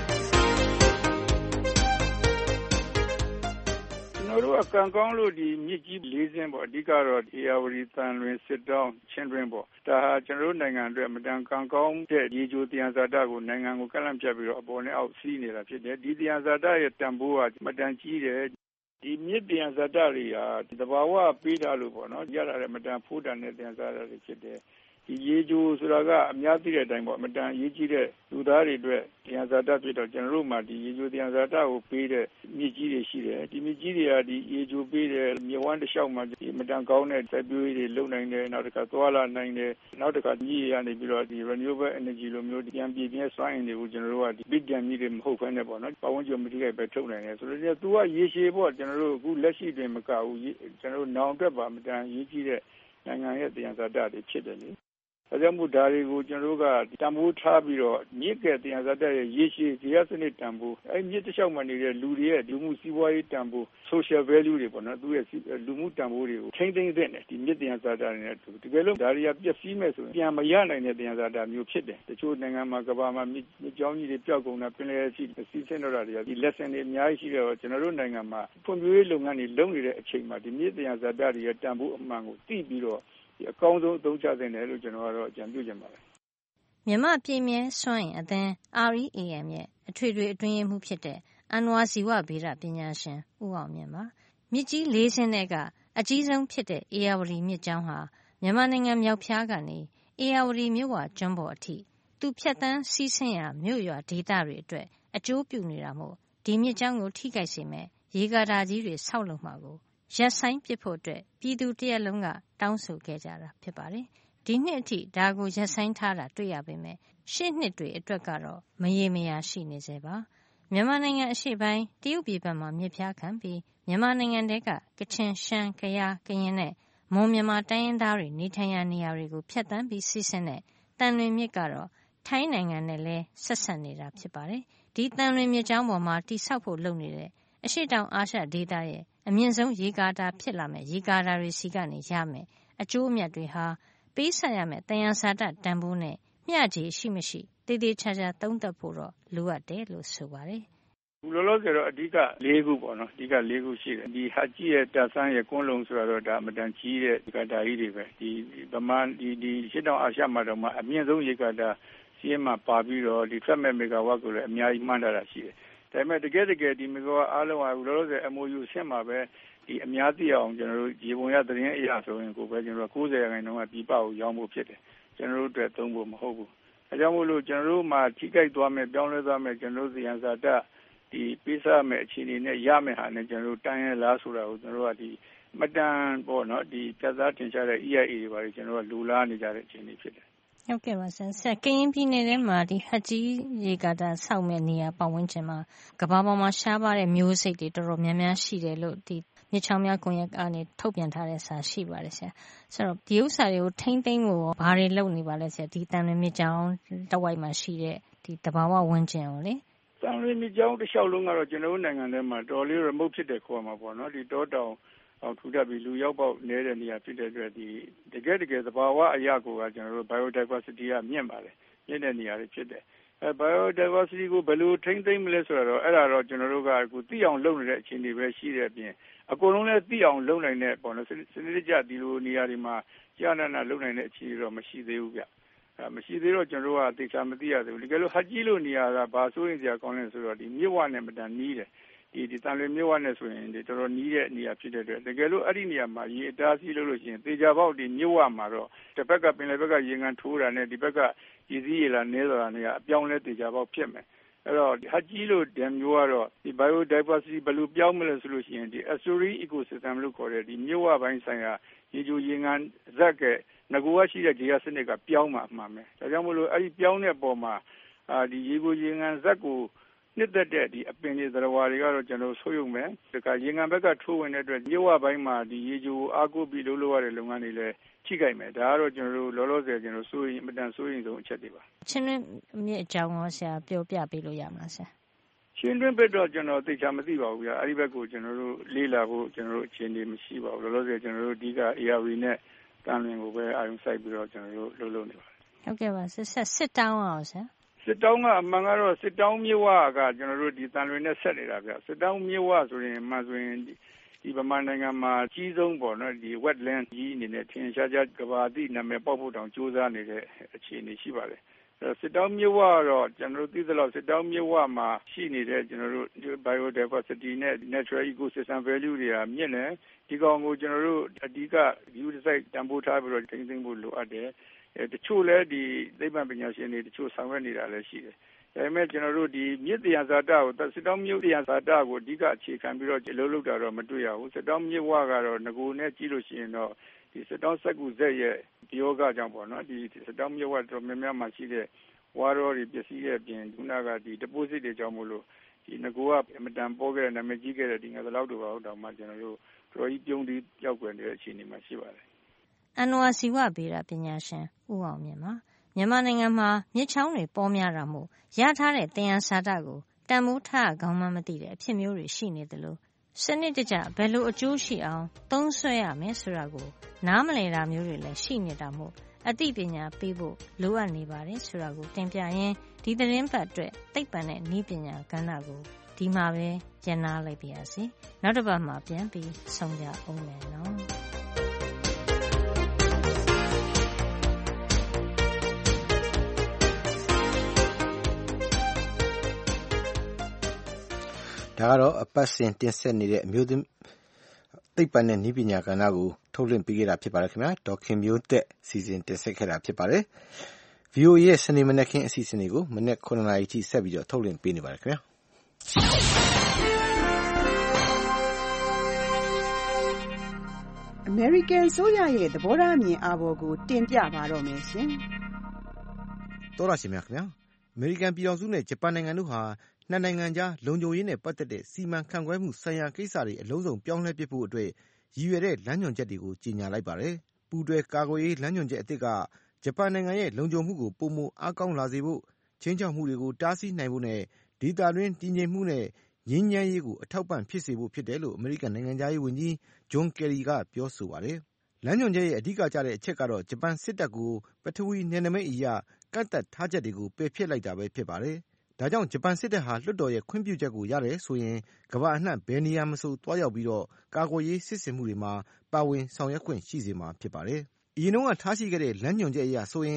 ကျွန်တော်တို့ကံကောင်းလို့ဒီမြစ်ကြီး၄စင်းပေါ့အဓိကတော့ဧရာဝတီသံလွင်စစ်တောင်းချင်းတွင်းပေါ့ဒါဟာကျွန်တော်တို့နိုင်ငံအတွက်မတန်ကံကောင်းတဲ့ရေချိုသယံဇာတကိုနိုင်ငံကိုကန့်လန့်ဖြတ်ပြီးတော့အပေါ်နဲ့အောက်စီးနေတာဖြစ်တယ်ဒီသယံဇာတရဲ့တန်ဖိုးကမတန်ကြီးတယ်ဒီမြစ်သယံဇာတတွေဟာဒီသဘာဝပေးထားလို့ပေါ့နော်ရတာလည်းမတန်ဖိုးတန်တဲ့သယံဇာတတွေဖြစ်တယ်ဒီရေချိုဆိုတာကအများသိတဲ့အတိုင်းပေါ့မတန်ရေးကြီးတဲ့လူသားတွေအတွက်သယံဇာတဖြစ်တော့ကျွန်တော်တို့မှာဒီရေချိုသယံဇာတကိုပေးတဲ့မြစ်ကြီးတွေရှိတယ်ဒီမြစ်ကြီးတွေကဒီရေချိုပေးတဲ့မြစ်ဝမ်းတစ်လျှောက်မှာဒီမတန်ကောင်းတဲ့စိုက်ပျိုးရေးတွေလုပ်နိုင်တယ်နောက်တစ်ခါသွားလာနိုင်တယ်နောက်တစ်ခါကြီးရနေပြီးတော့ဒီ renewable energy လိုမျိုးပြန်ပြည့်ပြည့်စွမ်းအင်တွေကိုကျွန်တော်တို့ကဒီ big dam ကြီးတွေမဟုတ်ဘဲနဲ့ပေါ့နော်ပတ်ဝန်းကျင်မတိကျပဲထုတ်နိုင်တယ်ဆိုတော့သူကရေရှည်ပေါ့ကျွန်တော်တို့အခုလက်ရှိတွင်မကဘူးကျွန်တော်တို့နောင်အတွက်ပါမတန်ရေးကြီးတဲ့နိုင်ငံရဲ့သယံဇာတတွေဖြစ်တယ်လေအဲကြောင့်မို့ဒါတွေကိုကျွန်တော်တို့ကတန်ဖိုးထားပြီးတော့မြစ်ကသယံဇာတရဲ့ရေရှည်ဇေယျစနစ်တန်ဖိုးအဲမြစ်တစ်လျှောက်မှာနေတဲ့လူတွေရဲ့လူမှုစီးပွားရေးတန်ဖိုး social value တွေပေါ့နော်သူရဲ့လူမှုတန်ဖိုးတွေကိုထိန်းသိမ်းတဲ့ဒီမြစ်သယံဇာတတွေနဲ့တကယ်လို့ဒါတွေကပျက်စီးမဲ့ဆိုရင်ပြန်မရနိုင်တဲ့သယံဇာတမျိုးဖြစ်တယ်တချို့နိုင်ငံမှာကမ္ဘာမှာမြစ်ကြောင်းကြီးတွေပျောက်ကုန်တာပင်လယ်စီးဆင်းတော့တာတွေကဒီ lesson တွေအများကြီးရှိတော့ကျွန်တော်တို့နိုင်ငံမှာဖွံ့ဖြိုးရေးလုပ်ငန်းတွေလုပ်နေတဲ့အချိန်မှာဒီမြစ်သယံဇာတတွေရဲ့တန်ဖိုးအမှန်ကိုသိပြီးတော့ဒီအကောင်းဆုံးအသုံးချသင့်တယ်လို့ကျွန်တော်ကတော့အကြံပြုချင်ပါတယ်မြန်မာပြည်မြဲစွမ်းအင်အသင်း REAM ရဲ့အထွေထွေအတွင်းရေးမှူးဖြစ်တဲ့အန်ဝါဇီဝဗေဒပညာရှင်ဦးအောင်မြင့်ပါမြစ်ကြီး၄စင်းထဲကအကြီးဆုံးဖြစ်တဲ့ဧရာဝတီမြစ်ကြောင်းဟာမြန်မာနိုင်ငံမြောက်ဖျားကနေဧရာဝတီမြစ်ဝကျွန်းပေါ်အထိသူဖြတ်တန်းစီးဆင်းရာမြို့ရွာဒေသတွေအတွက်အကျိုးပြုနေတာမို့ဒီမြစ်ကြောင်းကိုထိခိုက်စေမဲ့ရေကာတာကြီးတွေဆောက်လုပ်မှာကိုရပ်ဆိုင်းပစ်ဖို့အတွက်ပြည်သူတရက်လုံးကတောင်းဆိုခဲ့ကြတာဖြစ်ပါတယ်ဒီနှစ်အထိဒါကိုရပ်ဆိုင်းထားတာတွေ့ရပေမဲ့ရှေ့နှစ်တွေအတွက်ကတော့မရေမရာရှိနေစေပါမြန်မာနိုင်ငံအရှေ့ပိုင်းတရုတ်ပြည်ဘက်မှာမြစ်ဖျားခံပြီးမြန်မာနိုင်ငံတဲကကချင်ရှမ်းကယားကရင်နဲ့မွန်မြန်မာတိုင်းရင်းသားတွေနေထိုင်ရာနေရာတွေကိုဖျက်ဆီးပြီးစီးဆင်းတဲ့တန်လွင်မြစ်ကတော့ထိုင်းနိုင်ငံနဲ့လည်းဆက်ဆက်နေတာဖြစ်ပါတယ်ဒီတန်လွင်မြစ်ကြောင်းပေါ်မှာတိဆောက်ဖို့လုပ်နေတဲ့အရှေ့တောင်အာရှဒေသရဲ့အမြင့်ဆုံးရေကာတာဖြစ်လာမဲ့ရေကာတာတွေစီကနေရမယ်အကျိုးအမြတ်တွေဟာပေးဆက်ရမယ်သယံဇာတတန်ဖိုးနဲ့မျှခြေရှိမရှိတည်တည်ချာချာသုံးသပ်ဖို့တော့လိုအပ်တယ်လို့ဆိုပါတယ်လောလောဆယ်တော့အဓိက၄ခုပေါ့နော်အဓိက၄ခုရှိတယ်ဒီဟာကြီးရဲ့တာဆန်းရဲ့ကွန်းလုံးဆိုတော့ဒါအမတန်ကြီးတဲ့ရေကာတာကြီးတွေပဲဒီဗမာဒီရှစ်တောင်အာရှမှာတော့မှအမြင့်ဆုံးရေကာတာစီးရဲမှာပါပြီးတော့ဒီဖက်မဲ့မီဂါဝတ်ကိုလည်းအများကြီးမှန်းထားတာရှိတယ်ဒါပေမဲ့တကယ်ဒီမီဂါဝါအားလုံးကလောလောဆယ် MOU ဆင့်မှာပဲဒီအများသိအောင်ကျွန်တော်တို့ရေပုံရသတင်းအရာဆိုရင်ကိုပဲကျွန်တော်တို့90%ကပြည်ပကိုရောင်းဖို့ဖြစ်တယ်ကျွန်တော်တို့အတွက်သုံးဖို့မဟုတ်ဘူးအဲကြောင့်မို့လို့ကျွန်တော်တို့မှာထိခိုက်သွားမယ်ပြောင်းလဲသွားမယ်ကျွန်တော်တို့ဇယံဇာတဒီပေးစားမယ်အခြေအနေနဲ့ရမယ်ဟာနဲ့ကျွန်တော်တို့တိုင်းရလားဆိုတာကိုကျွန်တော်တို့ကဒီမတန်ပေါ့နော်ဒီပြဿနာတင်ရှားတဲ့ EIA တွေပါကျွန်တော်တို့ကလူလားနေကြတဲ့အခြေအနေဖြစ်တယ်ဟုတ်ကဲ့ပါဆရာကရင်ပြည်နယ်ထဲမှာဒီဟတ်ကြီးရေကာတာဆောက်မဲ့နေရာပတ်ဝန်းကျင်မှာကမ္ဘာပေါ်မှာရှားပါတဲ့မျိုးစိတ်တွေတော်တော်များများရှိတယ်လို့ဒီမြစ်ချောင်းများကွန်ရက်ကနေထုတ်ပြန်ထားတဲ့စာရှိပါတယ်ဆရာဆိုတော့ဒီဥစ္စာတွေကိုထိမ့်သိမ်းဖို့ဘာတွေလုပ်နေပါလဲဆရာဒီတန်လွင်မြစ်ချောင်းတဝိုက်မှာရှိတဲ့ဒီတဘာဝဝန်းကျင်ကိုလေတန်လွင်မြစ်ချောင်းတစ်လျှောက်လုံးကတော့ကျွန်တော်တို့နိုင်ငံထဲမှာတော်လေး remote ဖြစ်တဲ့ခေါ်မှာပေါ့နော်ဒီတောတောင်အောင်ထူထပ်ပြီးလူရောက်ပေါက်နေတဲ့နေရာဖြစ်တဲ့အတွက်ဒီတကယ်သဘာဝအရာကိုကကျွန်တော်တို့ biodiversity ကမြင့်ပါတယ်မြင့်တဲ့နေရာတွေဖြစ်တယ်biodiversity ကိုဘယ်လိုထိန်းသိမ်းမလဲဆိုတော့အဲ့ဒါတော့ကျွန်တော်တို့ကအခုသိအောင်လုပ်နေတဲ့အခြေအနေပဲရှိတဲ့အပြင်အကုန်လုံးလည်းသိအောင်လုပ်နိုင်တဲ့ပေါ့နော်စနစ်တကျဒီလိုနေရာတွေမှာကြာနာလုပ်နိုင်တဲ့အခြေအနေတော့မရှိသေးဘူးဗျမရှိသေးတော့ကျွန်တော်တို့ကသေချာမသိရသေးဘူးတကယ်လို့ဟတ်ကြီးလိုနေရာကဘာစိုးရင်စရာကောင်းလဲဆိုတော့ဒီမြစ်ဝနဲ့မတန်နီးတယ်ဒီတန်လွင်မြစ်ဝနဲ့ဆိုရင်တော်တော်နီးတဲ့နေရာဖြစ်တဲ့အတွက်တကယ်လို့အဲ့ဒီနေရာမှာရေအတားဆီးလို့ရှိရင်သေချာပေါက်ဒီမြစ်ဝမှာတော့တစ်ဘက်ကပင်လယ်ဘက်ကရေငန်ထိုးတာနဲ့ဒီဘက်ကရေစီးရေလာနေဆိုတာနေကအပြောင်းလဲသေချာပေါက်ဖြစ်မယ်အဲ့တော့ဟတ်ကြီးလိုဒမ်မျိုးကတော့ဒီ biodiversity ဘယ်လိုပြောင်းမလဲဆိုလို့ရှိရင်ဒီ estuary ecosystem လို့ခေါ်တဲ့ဒီမြစ်ဝပိုင်းဆိုင်ရာရေချိုရေငန်ဇက်ကငကူကရှိတဲ့ဂျီယာစနစ်ကပြောင်းမှာအမှန်ပဲဒါကြောင့်မို့လို့အဲ့ဒီပြောင်းတဲ့ပုံမှာဒီရေကိုရေငန်ဇက်ကိုနှစ်သက်တဲ့ဒီအပင်တွေသရဝါတွေကတော့ကျွန်တော်ဆိုးရုံပဲဒါကရေငန်ဘက်ကထိုးဝင်တဲ့အတွက်မြစ်ဝပိုင်းမှာဒီရေချိုအားကိုးပြီးလုပ်ရတဲ့လုပ်ငန်းတွေလည်းထိခိုက်မယ်ဒါကတော့ကျွန်တော်တို့လောလောဆယ်ကျွန်တော်စိုးရင်အတန်စိုးရင်ဆုံးအချက်တွေပါချင်းတွင်းမြစ်အကြောင်းကိုဆရာပြောပြပေးလို့ရမလားဆရာချင်းတွင်းဘက်တော့ကျွန်တော်သိချာမသိပါဘူးဗျာအဲ့ဒီဘက်ကိုကျွန်တော်တို့လေးလာဖို့ကျွန်တော်တို့အခြေအနေမရှိပါဘူးလောလောဆယ်ကျွန်တော်တို့အဓိက ARV နဲ့တန်လွင်ကိုပဲအာရုံစိုက်ပြီးတော့ကျွန်တော်တို့လုပ်နေပါတယ်ဟုတ်ကဲ့ပါစစ်တောင်းအောင်ဆရာစစ်တောင်းကအမှန်ကတော့စစ်တောင်းမြစ်ဝကကျွန်တော်တို့ဒီတန်လွင်နဲ့ဆက်နေတာဗျစစ်တောင်းမြစ်ဝဆိုရင်မှဆိုရင်ဒီဗမာနိုင်ငံမှာကြီးဆုံးပေါ့နော်ဒီ wetland ကြီးအနေနဲ့ထင်ရှားကဘာတိနာမည်ပေါက်ဖို့တောင်ကြိုးစားနေတဲ့အခြေအနေရှိပါတယ်စစ်တောင်းမြစ်ဝကတော့ကျွန်တော်တို့သိသလောက်စစ်တောင်းမြစ်ဝမှာရှိနေတဲ့ကျွန်တော်တို့ biodiversity နဲ့ natural ecosystem value တွေကမြင့်တယ်ဒီကောင်ကိုကျွန်တော်တို့အဓိက view site တန်ဖိုးထားပြီးတော့ထိန်းသိမ်းဖို့လိုအပ်တယ်တချို့လဲဒီသိပ္ပံပညာရှင်တွေတချို့ဆောင်ရွက်နေတာလည်းရှိတယ်ဒါပေမဲ့ကျွန်တော်တို့ဒီမြစ်တရားဇာတကိုစစ်တောင်းမြစ်တရားဇာတကိုအဓိကအခြေခံပြီးတော့လှုပ်လုပ်တာတော့မတွေ့ရဘူးစစ်တောင်းမြစ်ဝကတော့ငကိုနဲ့ကြီးလို့ရှိရင်တော့ဒီစစ်တောင်းစက်ကူဇက်ရဲ့ဒီယောဂကြောင့်ပေါ့နော်ဒီစစ်တောင်းမြစ်ဝတော့များများမှရှိတဲ့ဝါရောတွေပစ္စည်းရဲ့အပြင်ခုနကဒီ deposit တွေကြောင့်မို့လို့ဒီငကိုကအမတန်ပေါ်ခဲ့တဲ့နာမည်ကြီးခဲ့တဲ့ဒီငါးလောက်တော့ပါတော့မှကျွန်တော်တို့တော်ကြီးပြုံးပြီးကြောက်ွယ်နေတဲ့အခြေအနေမှာရှိပါတယ်အန်နဝါစီဝဗေဒပညာရှင်ဦးအောင်မြင့်ပါမြန်မာနိုင်ငံမှာမြစ်ချောင်းတွေပေါ်များတာမို့ရထားတဲ့သယံဇာတကိုတန်ဖိုးထားကောင်းမှမသိတဲ့အဖြစ်မျိုးတွေရှိနေသလိုစနစ်တကျဘယ်လိုအကျိုးရှိအောင်သုံးစွဲရမယ်ဆိုတာကိုနားမလည်တာမျိုးတွေလည်းရှိနေတာမို့အသိပညာပေးဖို့လိုအပ်နေပါတယ်ဆိုတာကိုတင်ပြရင်းဒီသတင်းပတ်အတွက်သိပ္ပံနဲ့နည်းပညာကဏ္ဍကိုဒီမှာပဲရန်နာလိုက်ပါရစေနောက်တစ်ပတ်မှာပြန်ပြီးဆုံကြအောင်မယ်နော်ဒါကတော့အပတ်စဉ်တင်ဆက်နေတဲ့အမျိုးသမီးသိပ္ပံနဲ့နည်းပညာကဏ္ဍကိုထုတ်လွှင့်ပေးခဲ့တာဖြစ်ပါတယ်ခင်ဗျာဒေါက်ခင်မျိုးသက်စီစဉ်တင်ဆက်ခဲ့တာဖြစ်ပါတယ် VOA ရဲ့စနေမနက်ခင်းအစီအစဉ်တွေကိုမနက် 9:00 နာရီထိဆက်ပြီးတော့ထုတ်လွှင့်ပေးနေပါတယ်ခင်ဗျာအမေရိကန်ဆိုရရဲ့သဘောထားအမြင်အာဘော်ကိုတင်ပြပါတော့မယ်ရှင်တော်ရရှိမြခင်ဗျာအမေရိကန်ပြည်ထောင်စုနဲ့ဂျပန်နိုင်ငံတို့ဟာနှစ်နိုင်ငံကြားလုံခြုံရေးနဲ့ပတ်သက်တဲ့စီမံခန့်ခွဲမှုဆိုင်ရာကိစ္စတွေအလုံးစုံပြောင်းလဲပစ်ဖို့အတွက်ရည်ရွယ်တဲ့လမ်းညွှန်ချက်တွေကိုကြေညာလိုက်ပါတယ်။ပူးတွဲကာကွယ်ရေးလမ်းညွှန်ချက်အသစ်ကဂျပန်နိုင်ငံရဲ့လုံခြုံမှုကိုပိုမိုအားကောင်းလာစေဖို့ခြိမ်းခြောက်မှုတွေကိုတားဆီးနိုင်ဖို့နဲ့ဒေသတွင်းတည်ငြိမ်မှုနဲ့ငြိမ်းချမ်းရေးကိုအထောက်ပံ့ဖြစ်စေဖို့ဖြစ်တယ်လို့အမေရိကန်နိုင်ငံခြားရေးဝန်ကြီးဂျွန်ကယ်ရီကပြောဆိုပါတယ်။လမ်းညွှန်ချက်ရဲ့အဓိကကျတဲ့အချက်ကတော့ဂျပန်စစ်တပ်ကိုပထဝီနယ်နိမိတ်အရကန့်သတ်ထားချက်တွေကိုပယ်ဖျက်လိုက်တာပဲဖြစ်ပါတယ်။ဒါကြောင့်ဂျပန်စစ်တပ်ဟာလွှတ်တော်ရဲ့ခွင့်ပြုချက်ကိုရတယ်ဆိုရင်ကမ္ဘာအနှံ့ဘယ်နေရာမဆိုသွားရောက်ပြီးတော့ကာကွယ်ရေးစစ်ဆင်မှုတွေမှာပါဝင်ဆောင်ရွက်ခွင့်ရှိစေမှာဖြစ်ပါတယ်။အရင်တုန်းကထားရှိခဲ့တဲ့လမ်းညွှန်ချက်အရဆိုရင်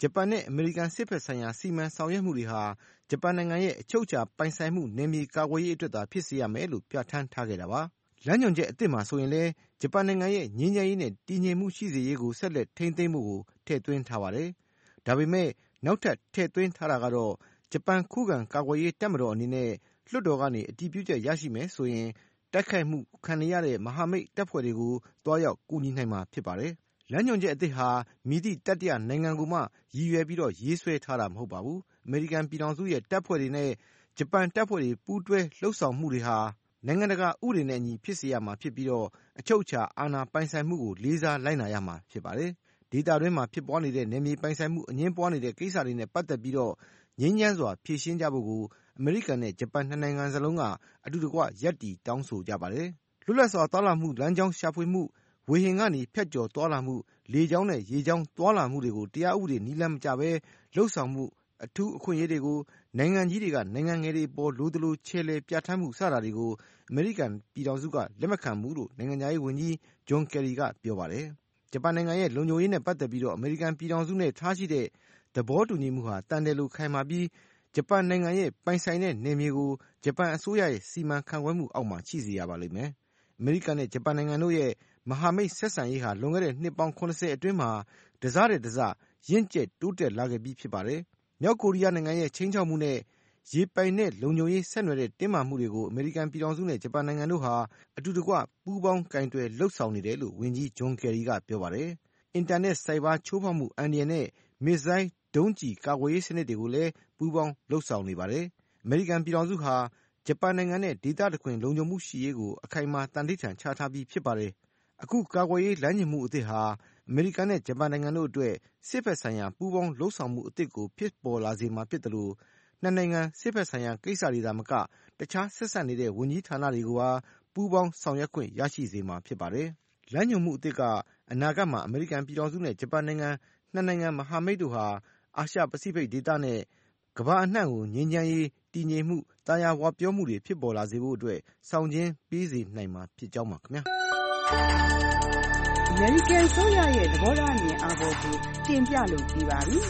ဂျပန်နဲ့အမေရိကန်စစ်ဘက်ဆိုင်ရာစီမံဆောင်ရွက်မှုတွေဟာဂျပန်နိုင်ငံရဲ့အချုပ်အခြာပိုင်ဆိုင်မှုနယ်မြေကာကွယ်ရေးအတွက်သာဖြစ်စေရမယ်လို့ပြဋ္ဌာန်းထားခဲ့တာပါ။လမ်းညွှန်ချက်အသစ်မှာဆိုရင်လည်းဂျပန်နိုင်ငံရဲ့ငြိမ်းချမ်းရေးနဲ့တည်ငြိမ်မှုရှိစေရေးကိုဆက်လက်ထိန်းသိမ်းဖို့ကိုထည့်သွင်းထားပါတယ်။ဒါပေမဲ့နောက်ထပ်ထည့်သွင်းထားတာကတော့ဂျပန်ခုခံကာကွယ်ရေးတပ်မတော်အနေနဲ့လွှတ်တော်ကနေအတည်ပြုချက်ရရှိမယ်ဆိုရင်တိုက်ခိုက်မှုခံနေရတဲ့မဟာမိတ်တပ်ဖွဲ့တွေကိုတွားရောက်ကူညီနိုင်မှာဖြစ်ပါတယ်။လမ်းညွှန်ချက်အသစ်ဟာမည်သည့်တတိယနိုင်ငံကိုမှရည်ရွယ်ပြီးရေးဆွဲထားတာမဟုတ်ပါဘူး။အမေရိကန်ပြည်ထောင်စုရဲ့တပ်ဖွဲ့တွေနဲ့ဂျပန်တပ်ဖွဲ့တွေပူးတွဲလှုပ်ဆောင်မှုတွေဟာနိုင်ငံတကာဥပဒေနဲ့အညီဖြစ်စေရမှာဖြစ်ပြီးအချုပ်အခြာအာဏာပိုင်ဆိုင်မှုကိုလေးစားလိုက်နာရမှာဖြစ်ပါတယ်။ဒေသတွင်းမှာဖြစ်ပွားနေတဲ့နယ်မြေပိုင်ဆိုင်မှုအငြင်းပွားနေတဲ့ကိစ္စတွေနဲ့ပတ်သက်ပြီးငြိမ်းချမ်းစွာဖြေရှင်းကြဖို့ကိုအမေရိကန်နဲ့ဂျပန်နှစ်နိုင်ငံစလုံးကအတူတကွရပ်တည်တောင်းဆိုကြပါတယ်။လွတ်လပ်စွာသွားလာမှုလမ်းကြောင်းရှာဖွေမှုဝေဟင်ကနေဖြတ်ကျော်သွားလာမှုလေကြောင်းနဲ့ရေကြောင်းသွားလာမှုတွေကိုတရားဥပဒေနည်းလမ်းမကျဘဲလှုပ်ဆောင်မှုအထူးအခွင့်အရေးတွေကိုနိုင်ငံကြီးတွေကနိုင်ငံငယ်တွေအပေါ်လိုသလိုချဲ့လဲပြဋ္ဌာန်းမှုစတာတွေကိုအမေရိကန်ပြည်ထောင်စုကလက်မခံဘူးလို့နိုင်ငံခြားရေးဝန်ကြီးဂျွန်ကယ်ရီကပြောပါတယ်။ဂျပန်နိုင်ငံရဲ့လုံခြုံရေးနဲ့ပတ်သက်ပြီးအမေရိကန်ပြည်ထောင်စုနဲ့ထားရှိတဲ့သဘောတူညီမှုဟာတန်တယ်လို့ခိုင်မာပြီးဂျပန်နိုင်ငံရဲ့ပိုင်ဆိုင်တဲ့နယ်မြေကိုဂျပန်အစိုးရရဲ့စီမံခန့်ခွဲမှုအောက်မှာရှိစေရပါလိမ့်မယ်။အမေရိကန်နဲ့ဂျပန်နိုင်ငံတို့ရဲ့မဟာမိတ်ဆက်ဆံရေးဟာလွန်ခဲ့တဲ့နှစ်ပေါင်း80အတွင်းမှာတစတဲ့တစရင့်ကျက်တိုးတက်လာခဲ့ပြီးဖြစ်ပါတယ်။မြောက်ကိုရီးယားနိုင်ငံရဲ့ခြိမ်းခြောက်မှုနဲ့ရေပိုင်နဲ့လုံခြုံရေးဆက်နွယ်တဲ့တင်းမာမှုတွေကိုအမေရိကန်ပြည်ထောင်စုနဲ့ဂျပန်နိုင်ငံတို့ဟာအတူတကွပူးပေါင်းကင်တွယ်လှုပ်ဆောင်နေတယ်လို့ဝန်ကြီးဂျွန်ကယ်ရီကပြောပါတယ်။အင်တာနက်ဆိုက်ဘာချိုးဖောက်မှုအန္တရာယ်နဲ့မစ်ဇိုင်းဒုံးကျည်ကာကွယ်ရေးစနစ်တွေကိုလည်းပူးပေါင်းလှုပ်ဆောင်နေပါတယ်။အမေရိကန်ပြည်ထောင်စုဟာဂျပန်နိုင်ငံနဲ့ဒေသတခွင်လုံခြုံမှုရှိရေးကိုအခိုင်အမာတန်ဋိဌာန်ချထားပြီးဖြစ်ပါတယ်။အခုကာကွယ်ရေးလမ်းညွှန်မှုအသစ်ဟာအမေရိကန်နဲ့ဂျပန်နိုင်ငံတို့အတွက်စစ်ဘက်ဆိုင်ရာပူးပေါင်းလှုပ်ဆောင်မှုအသစ်ကိုဖြစ်ပေါ်လာစေမှာဖြစ်တယ်လို့နှစ်နိုင်ငံစစ်ဘက်ဆိုင်ရာကိစ္စတွေသာမကတခြားဆက်စပ်နေတဲ့ဝန်ကြီးဌာနတွေကိုပါပူးပေါင်းဆောင်ရွက်ခွင့်ရရှိစေမှာဖြစ်ပါတယ်။လမ်းညွှန်မှုအသစ်ကအနာဂတ်မှာအမေရိကန်ပြည်ထောင်စုနဲ့ဂျပန်နိုင်ငံနှစ်နိုင်ငံမဟာမိတ်တို့ဟာအာရှပစိဖိတ်ဒေသနဲ့ကမ္ဘာအနှံ့ကိုငြိမ်းချမ်းရေးတည်ငြိမ်မှုတာယာဝပြောမှုတွေဖြစ်ပေါ်လာစေဖို့အတွက်ဆောင်ကျဉ်ပေးစေနိုင်မှာဖြစ်ကြောင်းပါခင်ဗျာအမေရိကန်ဆိုရရဲ့သဘောထားအမြင်အာဘော်ကိုတင်ပြလို့ပြီးပါပြီ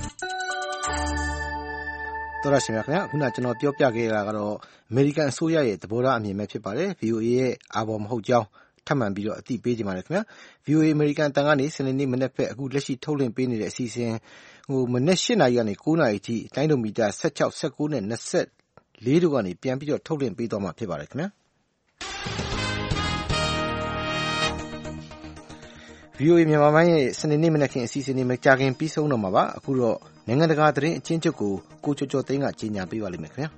တော်ရရှိမြခင်ဗျာခုနကျွန်တော်ပြောပြခဲ့တာကတော့အမေရိကန်အစိုးရရဲ့သဘောထားအမြင်ပဲဖြစ်ပါတယ် VOA ရဲ့အာဘော်မဟုတ်ကြောင်းထပ်မံပြီးတော့အသိပေးကြပါမယ်ခင်ဗျာ VOA အမေရိကန်တန်ကနေစနေနေ့မနေ့ဖက်အခုလက်ရှိထုတ်လွှင့်ပေးနေတဲ့အစီအစဉ်မနေ့8နာရီကနေ9နာရီအထိတိုင်းဒိုမီတာ16 19နဲ့24တို့ကနေပြန်ပြီးတော့ထုတ်လွှင့်ပေးသွားမှာဖြစ်ပါတယ်ခင်ဗျာ VOA မြန်မာပိုင်းရဲ့စနေနေ့မနက်ခင်းအစီအစဉ်တွေမကြာခင်ပြီးဆုံးတော့မှာပါအခုတော့နိုင်ငံတကာသတင်းအချင်းချုပ်ကိုကျော်ကျော်သိန်းကကြီးညာပေးပါလိမ့်မယ်ခင်ဗျာ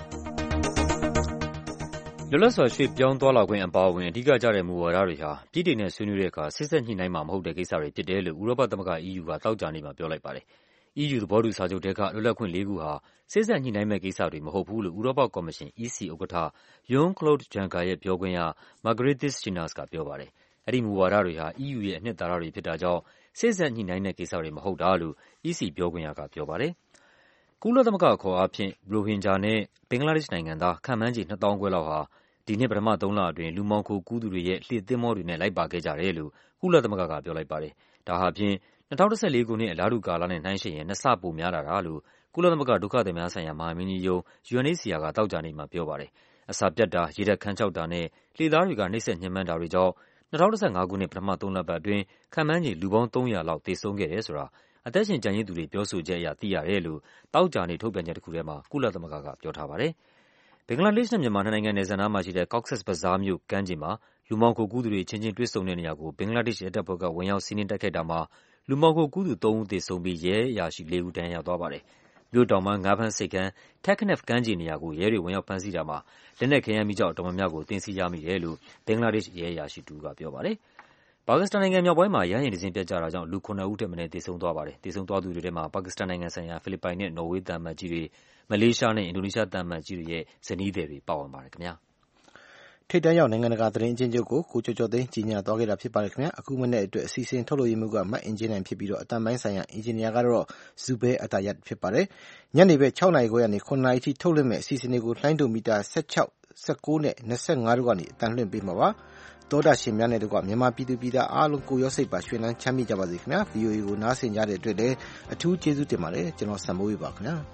လွတ်လပ်စွာရွှေ့ပြောင်းသွားလာခွင့်အပါအဝင်အဓိကကျတဲ့မူဝါဒတွေဟာပြည်ထောင်နဲ့ဆွေးနွေးတဲ့အခါစစ်ဆက်ညှိနှိုင်းမှာမဟုတ်တဲ့ကိစ္စတွေဖြစ်တယ်လို့ဥရောပသမဂ္ဂ EU ကတောက်ကြနေမှာပြောလိုက်ပါတယ်။ EU သဘောတူစာချုပ်ထဲကလွတ်လပ်ခွင့်၄ခုဟာစစ်ဆက်ညှိနှိုင်းမဲ့ကိစ္စတွေမဟုတ်ဘူးလို့ဥရောပကော်မရှင် EC ဥက္ကဋ္ဌ Jean-Claude Juncker ရဲ့ပြောခွင့်ရ Margaritis Schinas ကပြောပါတယ်။အဲဒီမူဝါဒတွေဟာ EU ရဲ့အနှစ်သာရတွေဖြစ်တာကြောင့်စစ်ဆက်ညှိနှိုင်းတဲ့ကိစ္စတွေမဟုတ်တာလို့ EC ပြောခွင့်ရကပြောပါတယ်။ကုလသမဂ္ဂအခေါ်အားဖြင့်ရိုဟင်ဂျာနဲ့ဘင်္ဂလားဒေ့ရှ်နိုင်ငံသားခန့်မှန်းခြေ2,000 ခွဲလောက်ဟာဒီနှစ်ပထမ3လအတွင်းလူမှောင်ခိုကူးသူတွေရဲ့လှေသင်္ဘောတွေနဲ့လိုက်ပါခဲ့ကြတယ်လို့ကုလသမဂ္ဂကပြောလိုက်ပါတယ်။ဒါဟာဖြင့်2014ခုနှစ်အလားတူကာလနဲ့နှိုင်းယှဉ်ရင်2ဆပိုများလာတာလို့ကုလသမဂ္ဂဒုက္ခသည်များဆိုင်ရာမဟာမင်းကြီးရုံး UNHCR ကတောက်ကြနေမှာပြောပါတယ်။အစာပြတ်တာရေဓာတ်ခမ်းခြောက်တာနဲ့လှေသားတွေကနှိပ်စက်ညှဉ်းပန်းတာတွေကြောင့်2015ခုနှစ်ပထမ3လပတ်အတွင်းခန့်မှန်းခြေလူပေါင်း300လောက်သေဆုံးခဲ့တယ်ဆိုတာအသက်ရှင်ကျန်ရစ်သူတွေပြောဆိုချက်အရသိရတယ်လို့တောက်ကြနေထုတ်ပြန်ချက်တစ်ခုထဲမှာကုလသမဂ္ဂကပြောထားပါတယ်။ဘင်္ဂလားဒေ့ရှ်နဲ့မြန်မာနှစ်နိုင်ငံနယ်စပ်နားမှာရှိတဲ့ Cox's Bazar မြို့ကမ်းခြေမှာလူမှောင်ခိုကူးသူတွေချင်းချင်းတွေ့ဆုံတဲ့နေရာကိုဘင်္ဂလားဒေ့ရှ်ရဲတပ်ဖွဲ့ကဝင်ရောက်စီးနင်းတိုက်ခိုက်တာမှာလူမှောင်ခိုကူးသူ3ဦးသေဆုံးပြီးရဲအရာရှိ4ဦးဒဏ်ရာရသွားပါတယ်။မြို့တောင်ပိုင်းငါးဖမ်းဆိပ်ကမ်း Taknaf ကမ်းခြေနေရာကိုရဲတွေဝင်ရောက်ဖမ်းဆီးတာမှာလက်နက်ခဲယမ်းမီးကျောက်အတော်များများကိုသိမ်းဆည်းရမိတယ်လို့ဘင်္ဂလားဒေ့ရှ်ရဲအရာရှိတူကပြောပါတယ်။ပါကစ္စတန်နိုင်ငံမြောက်ပိုင်းမှာရဟတ်ယာဉ်တစ်စင်းပျက်ကျတာကြောင့်လူ9ဦးထက်မနည်းသေဆုံးသွားပါတယ်။သေဆုံးသွားသူတွေထဲမှာပါကစ္စတန်နိုင်ငံဆိုင်ရာဖိလစ်ပိုင်နဲ့နော်ဝေးသံအမတ်ကြီးတွေမလေးရှားနဲ့အင်ဒိုနီးရှားသံအမတ်ကြီးတွေရဲ့ဇနီးသည်တွေပါဝင်ပါတယ်ခင်ဗျာ။ထိပ်တန်းရောက်နိုင်ငံတကာသတင်းအချင်းချုပ်ကိုကျော်ကျော်သိန်းကြီးညာသွားခဲ့တာဖြစ်ပါတယ်ခင်ဗျာ။အခုမနေ့အတွက်အစီအစဉ်ထုတ်လို့ရမှုကမတ်အင်ဂျင်နိုင်ဖြစ်ပြီးတော့အတန်ပိုင်းဆိုင်ရာအင်ဂျင်နီယာကတော့ဇူဘဲအတာယတ်ဖြစ်ပါတယ်။ညနေဘက်6နာရီခွဲကနေ9နာရီထိထုတ်လွှင့်မဲ့အစီအစဉ်တွေကိုလှိုင်းဒိုမီတာ16 19နဲ့25တို့ကနေအတန်လွှင့်ပေးမှာပါ။သောတာရှင်များနဲ့တကွမြန်မာပြည်သူပြည်သားအားလုံးကိုရောစိတ်ပါရွှင်လန်းချမ်းမြေ့ကြပါစေခင်ဗျာ VOA ကိုနားဆင်ကြတဲ့အတွက်လည်းအထူးကျေးဇူးတင်ပါတယ်ကျွန်တော်စံမိုးဝေပါခင်ဗျာ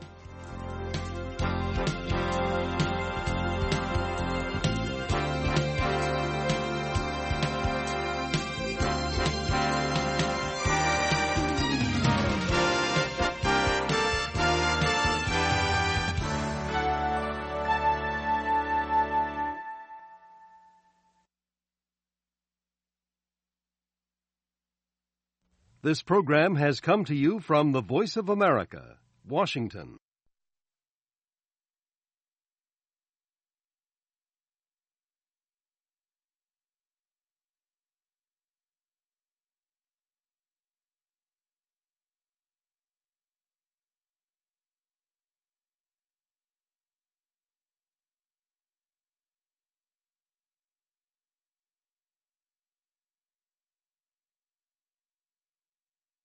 This program has come to you from the Voice of America, Washington.